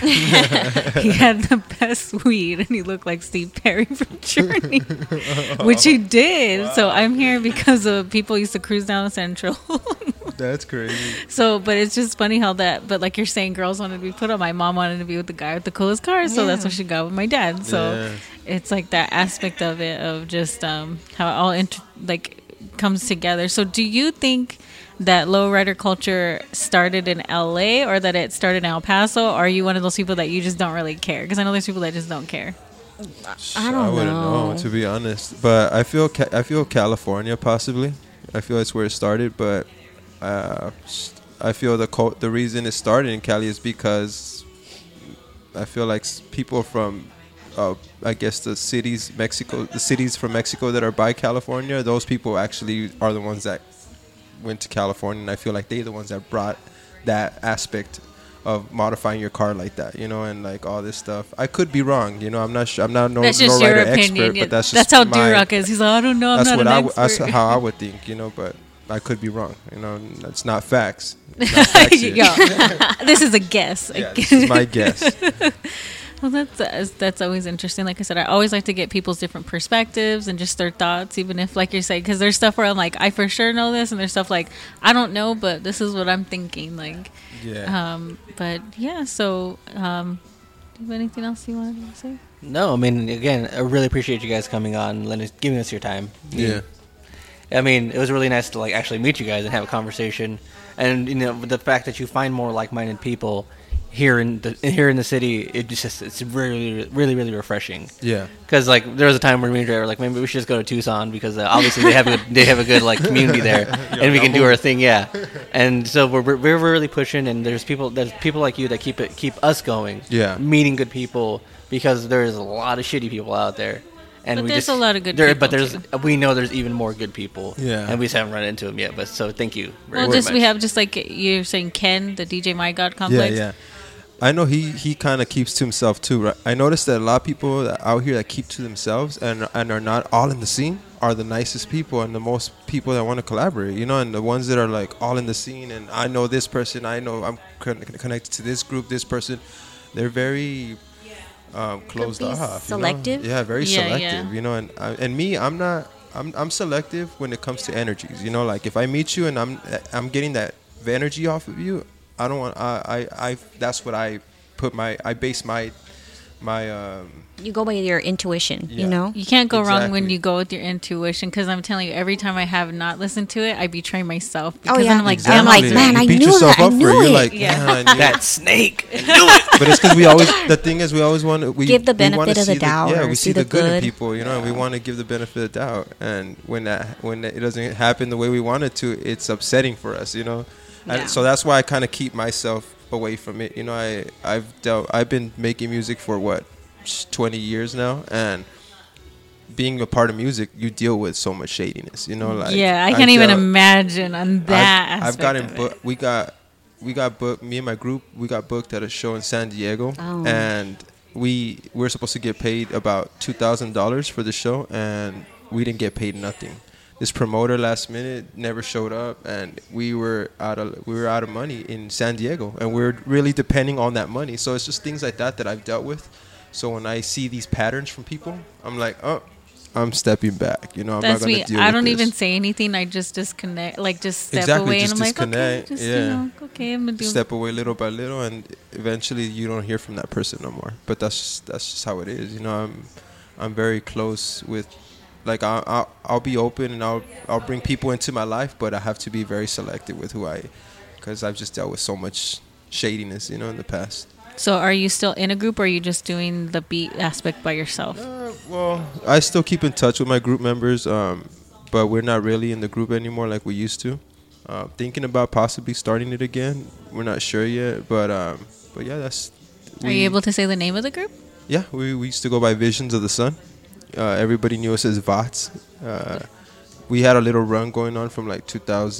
He had the best weed, and he looked like Steve Perry from Journey," which he did. Wow. So I'm here because of people used to cruise down Central. That's crazy. So, but it's just funny how that. But like you're saying, girls wanted to be put on. My mom wanted to be with the guy with the coolest car, so that's what she got with my dad. So it's like that aspect of it, of just how it all comes together. So do you think that lowrider culture started in LA, or that it started in El Paso? Or are you one of those people that you just don't really care? Because I know there's people that just don't care. I don't I wouldn't know. know, to be honest. But I feel California possibly. I feel that's where it started. But uh, I feel the reason it started in Cali is because I feel like people from I guess the cities from Mexico that are by California, those people actually are the ones that went to California, and I feel like they're the ones that brought that aspect of modifying your car like that, and like all this stuff. I could be wrong, I'm not sure. I'm not no That's just no your writer opinion. expert, Yeah, but that's that's just how my, Durock is. He's like, I don't know. I'm that's not what an that's expert. how I would think, but I could be wrong. It's not facts. It's not facts here. Yo, this is a guess. Yeah, this is my guess. Well, that's always interesting. Like I said, I always like to get people's different perspectives and just their thoughts, even if, like you're saying, because there's stuff where I'm like, I for sure know this, and there's stuff like I don't know, but this is what I'm thinking. Like, Yeah. but yeah. So, do you have anything else you wanted to say? No, I mean, again, I really appreciate you guys coming on, giving us your time. Yeah. I mean, it was really nice to like actually meet you guys and have a conversation, and the fact that you find more like-minded people here in the city, it's really really refreshing. Yeah. Because like there was a time where me and Dre were like, maybe we should just go to Tucson because obviously they have a good like community there, and we can do our thing. Yeah, and so we're really pushing, and there's people like you that keep us going. Yeah. Meeting good people, because there's a lot of shitty people out there. And But we there's just, a lot of good there, people, But there's too. we know there's even more good people. Yeah. And we just haven't run into them yet. But so thank you very, Well, very just much. we have just like you're saying, Ken, the DJ My God complex. Yeah. I know he kind of keeps to himself too, right? I noticed that a lot of people that out here that keep to themselves and are not all in the scene are the nicest people and the most people that want to collaborate, and the ones that are like all in the scene and I know this person, I know I'm connected to this group, this person, they're very closed be off. selective? Yeah, very Yeah, selective. yeah. And me, I'm selective when it comes to energies. Like if I meet you and I'm getting that energy off of you, I don't want. I that's what I base my You go by your intuition, Yeah. You can't go wrong when Exactly. you go with your intuition, because I'm telling you, every time I have not listened to it, I betray myself. Oh, Because yeah. I'm like, Exactly. damn, I'm like, man, you I beat knew yourself that. I up for knew it. You're it. like, Yeah. man, I knew that snake. I knew it. But it's because we always. The thing is, we always want to Give the we wanna benefit of the see doubt Yeah, or we see see the the good in good. people, and we want to give the benefit of the doubt. And when it doesn't happen the way we want it to, it's upsetting for us, Yeah. And so that's why I kind of keep myself away from it. I've been making music for 20 years now, and being a part of music, you deal with so much shadiness, like yeah, I I've can't even dealt- imagine on that I've aspect gotten of it. booked. We got booked. Me and my group, we got booked at a show in San Diego, Oh. and we were supposed to get paid about $2,000 for the show, and we didn't get paid nothing. This promoter last minute never showed up, and we were out of money in San Diego, and we're really depending on that money. So it's just things like that I've dealt with. So when I see these patterns from people, I'm like, oh, I'm stepping back. I'm That's not me. going to deal I with don't this. even say anything. I just disconnect, like just step Exactly, away, just and I'm like, okay, disconnect, just yeah. okay, I'm gonna do. Step away little by little, and eventually you don't hear from that person no more. But that's just how it is. I'm very close with, like I'll be open and I'll bring people into my life, but I have to be very selective with because I've just dealt with so much shadiness, in the past. So, are you still in a group, or are you just doing the beat aspect by yourself? Well, I still keep in touch with my group members, but we're not really in the group anymore like we used to. Thinking about possibly starting it again. We're not sure yet, but yeah, that's. Are you able to say the name of the group? Yeah, we used to go by Visions of the Sun. Everybody knew us as VOTS. We had a little run going on from like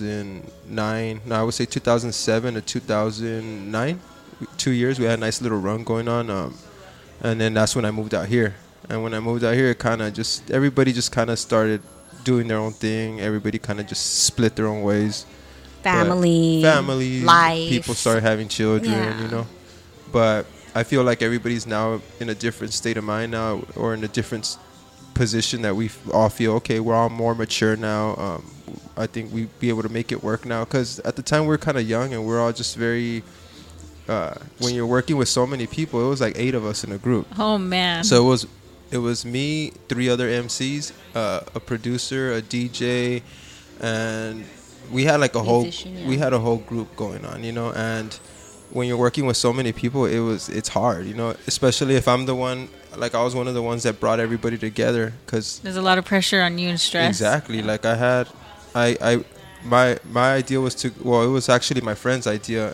2009. No, I would say 2007 to 2009. 2 years. We had a nice little run going on. And then that's when I moved out here. And when I moved out here, everybody just kind of started doing their own thing. Everybody kind of just split their own ways. Family, life. People started having children, Yeah. But I feel like everybody's now in a different state of mind now, or in a different position that we all feel, okay, we're all more mature now. I think we'd be able to make it work now. Because at the time we were kind of young and we're all just very... when you're working with so many people, it was like 8 of us in a group. Oh man! So it was me, 3 other MCs, a producer, a DJ, and we had like Musician, yeah. we had a whole group going on, And when you're working with so many people, it's hard, especially if I'm the one like I was one of the ones that brought everybody together because There's a lot of pressure on you and stress. exactly like my idea was to, well, it was actually my friend's idea.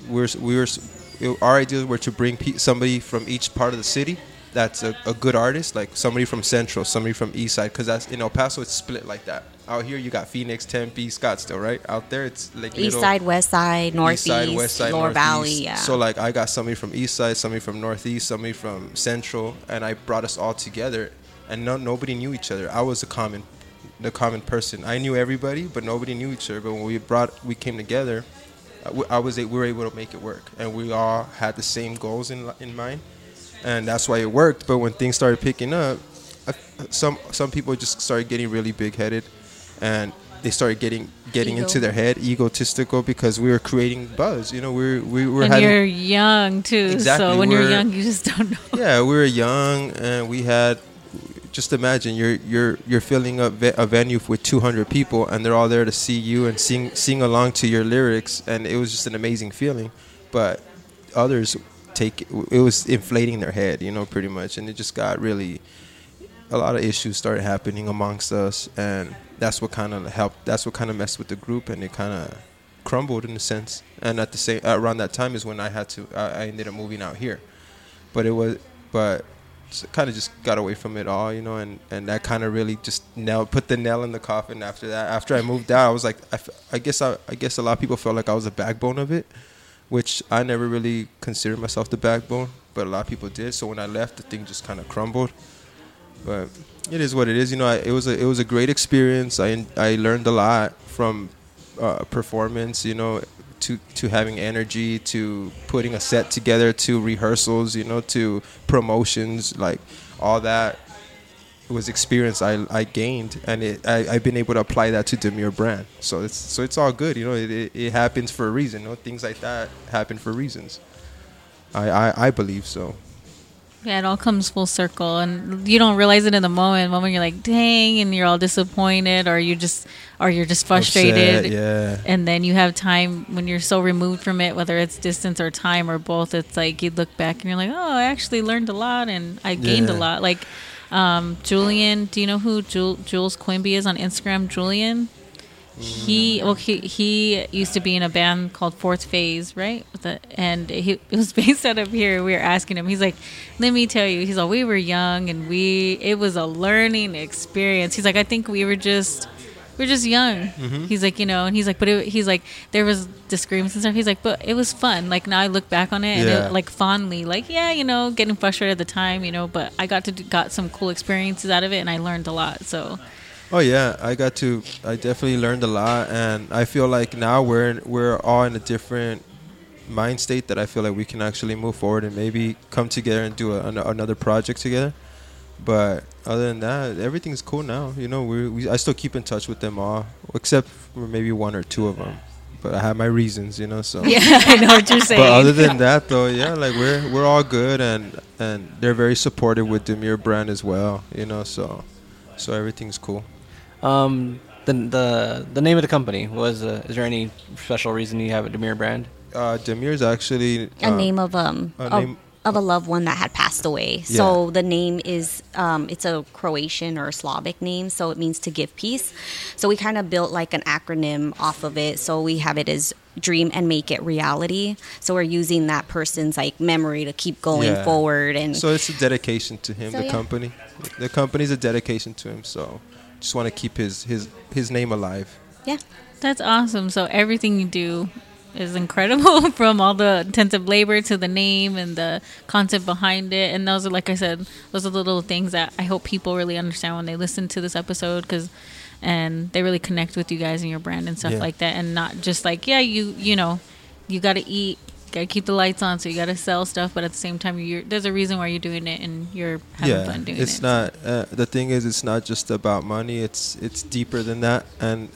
Our ideas were to bring somebody from each part of the city that's a good artist, like somebody from Central, somebody from East Side, because that's in El Paso it's split like that. Out here you got Phoenix, Tempe, Scottsdale, right? Out there it's like East Side, West Side, Northeast, East Side, West Side, Lower Northeast. Valley, yeah. So like I got somebody from East Side, somebody from Northeast, somebody from Central, and I brought us all together, and nobody knew each other. I was the common person. I knew everybody, but nobody knew each other. But when we came together, we were able to make it work, and we all had the same goals in mind, and that's why it worked. But when things started picking up, some people just started getting really big headed, and they started getting into their head, egotistical, because we were creating buzz. You know, we were And having, you're young too, Exactly, so when you're young, you just don't know. yeah, we were young, and we had. Just imagine you're filling up a venue with 200 people, and they're all there to see you and sing along to your lyrics, and it was just an amazing feeling. But others it was inflating their head, you know, pretty much, and it just got really, a lot of issues started happening amongst us, and that's what kind of helped. That's what kind of messed with the group, and it kind of crumbled in a sense. And at the same around that time is when I ended up moving out here, but kind of just got away from it all, you know, and that kind of really just put the nail in the coffin after that. After I moved out, I was like, I guess a lot of people felt like I was the backbone of it, which I never really considered myself the backbone, but a lot of people did. So when I left, the thing just kind of crumbled. But it is what it is, you know. It was a great experience. I learned a lot from performance, you know, to having energy, to putting a set together, to rehearsals, you know, to promotions, like all that was experience I gained, and I've been able to apply that to Demure brand. So it's all good, you know. It happens for a reason, you know. Things like that happen for reasons. I believe so. Yeah, it all comes full circle, and you don't realize it in the moment. You're like, dang, and you're all disappointed, or you're just frustrated. Upset, yeah. And then you have time when you're so removed from it, whether it's distance or time or both. It's like you look back and you're like, oh, I actually learned a lot, and I gained a lot. Like Julian, do you know who Jules Quimby is on Instagram? Julian. He used to be in a band called Fourth Phase, right? And it was based out of here. We were asking him. He's like, "Let me tell you." He's like, "We were young, and it was a learning experience." He's like, "I think we're just young." Mm-hmm. He's like, you know, and he's like, he's like, there was disagreements and stuff. He's like, but it was fun. Like now I look back on it and it, like fondly, like you know, getting frustrated at the time, you know, but I got some cool experiences out of it, and I learned a lot. So. Oh yeah, I definitely learned a lot, and I feel like now we're all in a different mind state that I feel like we can actually move forward and maybe come together and do another project together. But other than that, everything's cool now. You know, I still keep in touch with them all, except for maybe one or two of them. But I have my reasons, you know. So yeah, I know what you're saying. But other than that, though, yeah, like we're all good, and they're very supportive with Demure brand as well, you know. So everything's cool. The name of the company was. Is there any special reason you have a Demure brand? Demure is actually a name of a loved one that had passed away. Yeah. So the name is it's a Croatian or Slavic name, so it means to give peace. So we kind of built like an acronym off of it. So we have it as dream and make it reality. So we're using that person's like memory to keep going forward, and so it's a dedication to him. So, company, the company's a dedication to him. So just want to keep his name alive. Yeah, that's awesome. So everything you do is incredible, from all the intensive labor to the name and the concept behind it. And those are, like I said, those are the little things that I hope people really understand when they listen to this episode, and they really connect with you guys and your brand and stuff like that, and not just like, you know, you got to eat, got to keep the lights on, so you got to sell stuff, but at the same time, there's a reason why you're doing it, and you're having fun doing it. It's not the thing is, it's not just about money. It's deeper than that,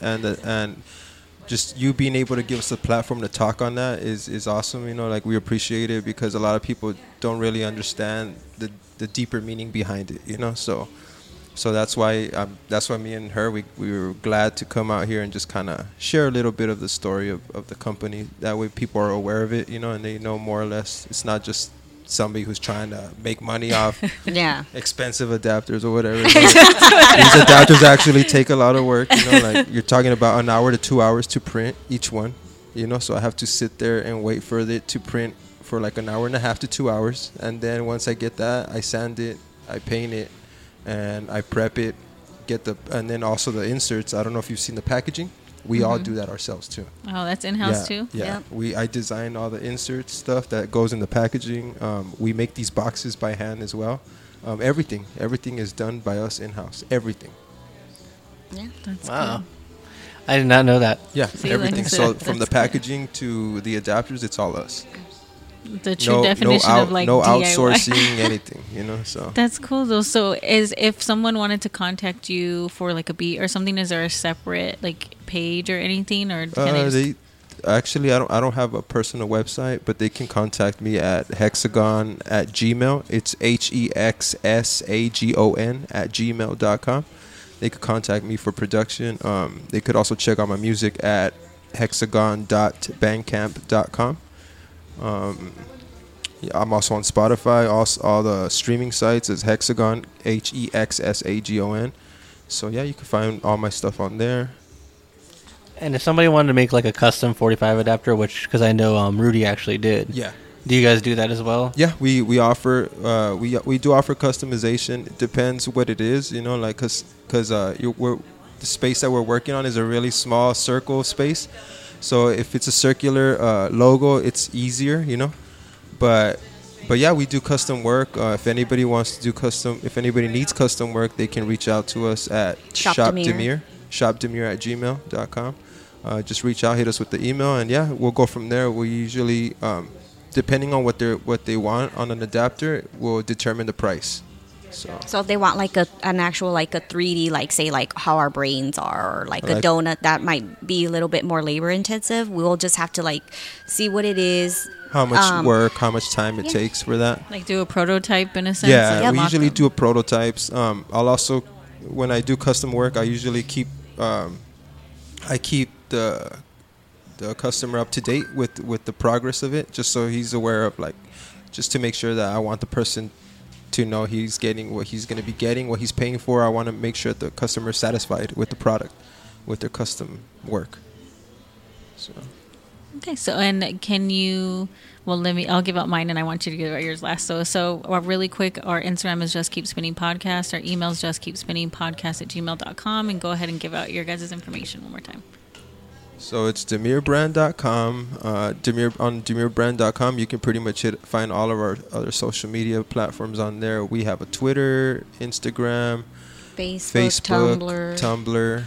and just you being able to give us a platform to talk on that is awesome. You know, like we appreciate it, because a lot of people don't really understand the deeper meaning behind it. You know, so that's why me and her we were glad to come out here and just kind of share a little bit of the story of the company. That way people are aware of it, you know, and they know more or less. It's not just somebody who's trying to make money off Yeah. expensive adapters or whatever. These adapters actually take a lot of work. Like you're talking about an hour to 2 hours to print each one. So I have to sit there and wait for it to print for like an hour and a half to 2 hours, and then once I get that, I sand it, I paint it, and I prep it. And then also the inserts. I don't know if you've seen the packaging. We all do that ourselves too. Oh, that's in-house too? Yeah. Yep. I design all the insert stuff that goes in the packaging. We make these boxes by hand as well. Everything is done by us in-house. Everything. Yeah. That's Wow. cool. I did not know that. Yeah, See, everything. like I So said, from the that's packaging to the adapters, it's all us. The true definition of like no DIY. outsourcing anything. So That's cool though. So if someone wanted to contact you for like a beat or something, is there a separate like page or anything, or can they just- actually I don't have a personal website, but they can contact me at hexagon@gmail. It's HEXSAGON@gmail.com. They could contact me for production. They could also check out my music at hexagon.bandcamp.com. I'm also on Spotify. All the streaming sites is Hexagon, HEXSAGON. So yeah, you can find all my stuff on there. And if somebody wanted to make like a custom 45 adapter, because I know Rudy actually did. Yeah. Do you guys do that as well? Yeah, we offer we do offer customization. It depends what it is, like because the space that we're working on is a really small circle space. So if it's a circular logo, it's easier, But yeah, we do custom work. If anybody needs custom work, they can reach out to us at shopdemir@gmail.com. Just reach out, hit us with the email, and yeah, we'll go from there. We usually, depending on what they want on an adapter, we'll determine the price. So if they want like an actual like a 3D, like say like how our brains are, or like a donut, that might be a little bit more labor intensive. We'll just have to like see what it is. How much work, how much time it takes for that. like do a prototype in a sense? Yeah, like we mock usually them? do prototypes. I'll also, when I do custom work, I usually keep the customer up to date with the progress of it, just so he's aware of just to make sure that I want the person to know he's getting what he's going to be getting, what he's paying for. I want to make sure the customer is satisfied with the product, with their custom work. So. Okay, so and can you? Well, I'll give out mine, and I want you to give out yours last. So really quick, our Instagram is Just Keep Spinning Podcast. Our email is justkeepspinningpodcast@gmail.com, and go ahead and give out your guys' information one more time. So it's DemirBrand.com. On DemirBrand.com, you can pretty much find all of our other social media platforms on there. We have a Twitter, Instagram, Facebook, Tumblr.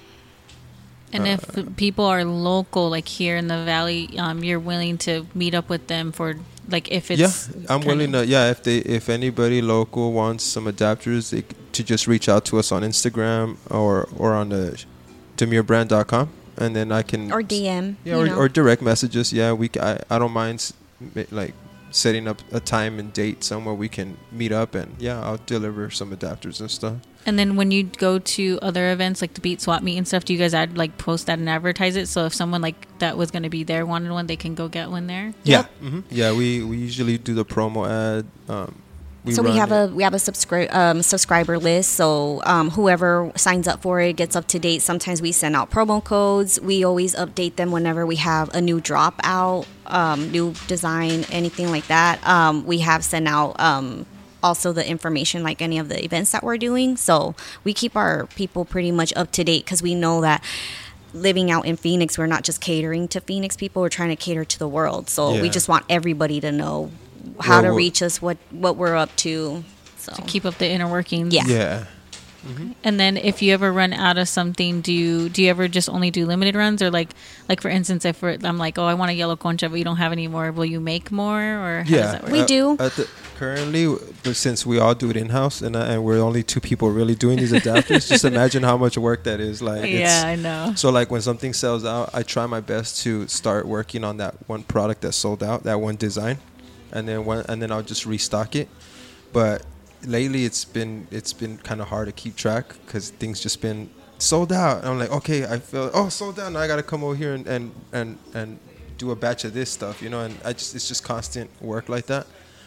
And if people are local, like here in the Valley, you're willing to meet up with them for, like, if it's... Yeah, I'm willing to. Yeah, if anybody local wants some adapters, to just reach out to us on Instagram or on the DemirBrand.com. And then I can... Or DM. Yeah, or direct messages. Yeah, I don't mind, setting up a time and date somewhere we can meet up. And, yeah, I'll deliver some adapters and stuff. And then when you go to other events like the Beat Swap Meet and stuff, do you guys post that and advertise it? So if someone that was going to be there wanted one, they can go get one there? Yeah. Yep. Mm-hmm. Yeah, we usually do the promo ad. We have a subscriber list. So whoever signs up for it gets up to date. Sometimes we send out promo codes. We always update them whenever we have a new drop out, new design, anything like that. We have sent out also the information, like any of the events that we're doing. So we keep our people pretty much up to date, because we know that living out in Phoenix, we're not just catering to Phoenix people, we're trying to cater to the world. So we just want everybody to know how to reach us, what we're up to. So To keep up the inner workings. Yeah. Yeah. And then if you ever run out of something, do you ever just only do limited runs? Or like for instance, if I'm like, oh, I want a yellow concha, but you don't have any more, will you make more? Or how does that work? We do. Currently, but since we all do it in-house and we're only two people really doing these adapters, just imagine how much work that is. I know. So when something sells out, I try my best to start working on that one product that sold out, that one design, and then I'll just restock it. But lately it's been kind of hard to keep track, because things just been sold out. And I'm like, okay, I feel sold out. Now I got to come over here and do a batch of this stuff, and it's just constant work like that.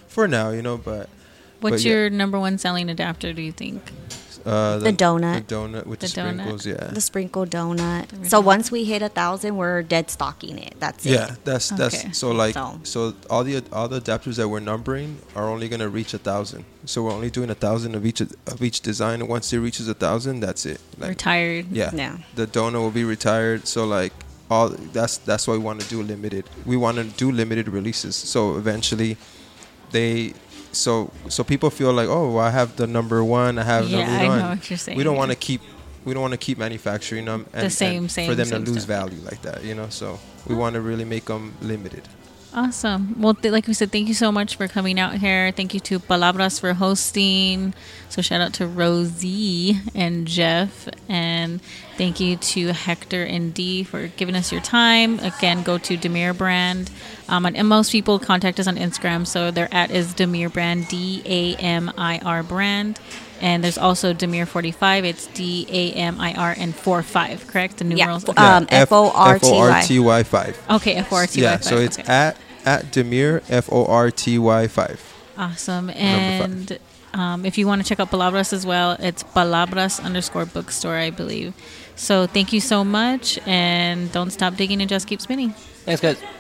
for now, you know. But What's yeah. your number one selling adapter, do you think? The donut. The donut with the The donut. sprinkles, yeah. The sprinkle donut. So once we hit 1,000, we're dead stocking it. That's it. Yeah, that's Okay. so like So- so all the adapters that we're numbering are only gonna reach 1,000. So we're only doing 1,000 of each design. And once it reaches 1,000, that's it. Like, Retired. yeah, Yeah. the donut will be retired. So like all that's why we want to do limited. We want to do limited releases. So eventually, so people feel like, oh, well, I have the number one. I have Yeah, number I one. know what you're saying. We don't want to keep manufacturing them and, same for them to stuff. lose value like that, you know. So we want to really make them limited. Awesome. Well, like we said, thank you so much for coming out here. Thank you to Palabras for hosting. So shout out to Rosie and Jeff. And thank you to Hector and Dee for giving us your time. Again, go to Demir Brand. And most people contact us on Instagram. So their @ is Demir Brand, DAMIR Brand. And there's also Demir 45. It's DAMIR and 45, correct? The numerals. Yeah. FORTY. FORTY 5. Okay, FORTY. Yeah, so it's at Demir FORTY 5. Awesome. Number And if you want to check out Palabras as well, it's Palabras_bookstore, I believe. So thank you so much, and don't stop digging and just keep spinning. Thanks, guys.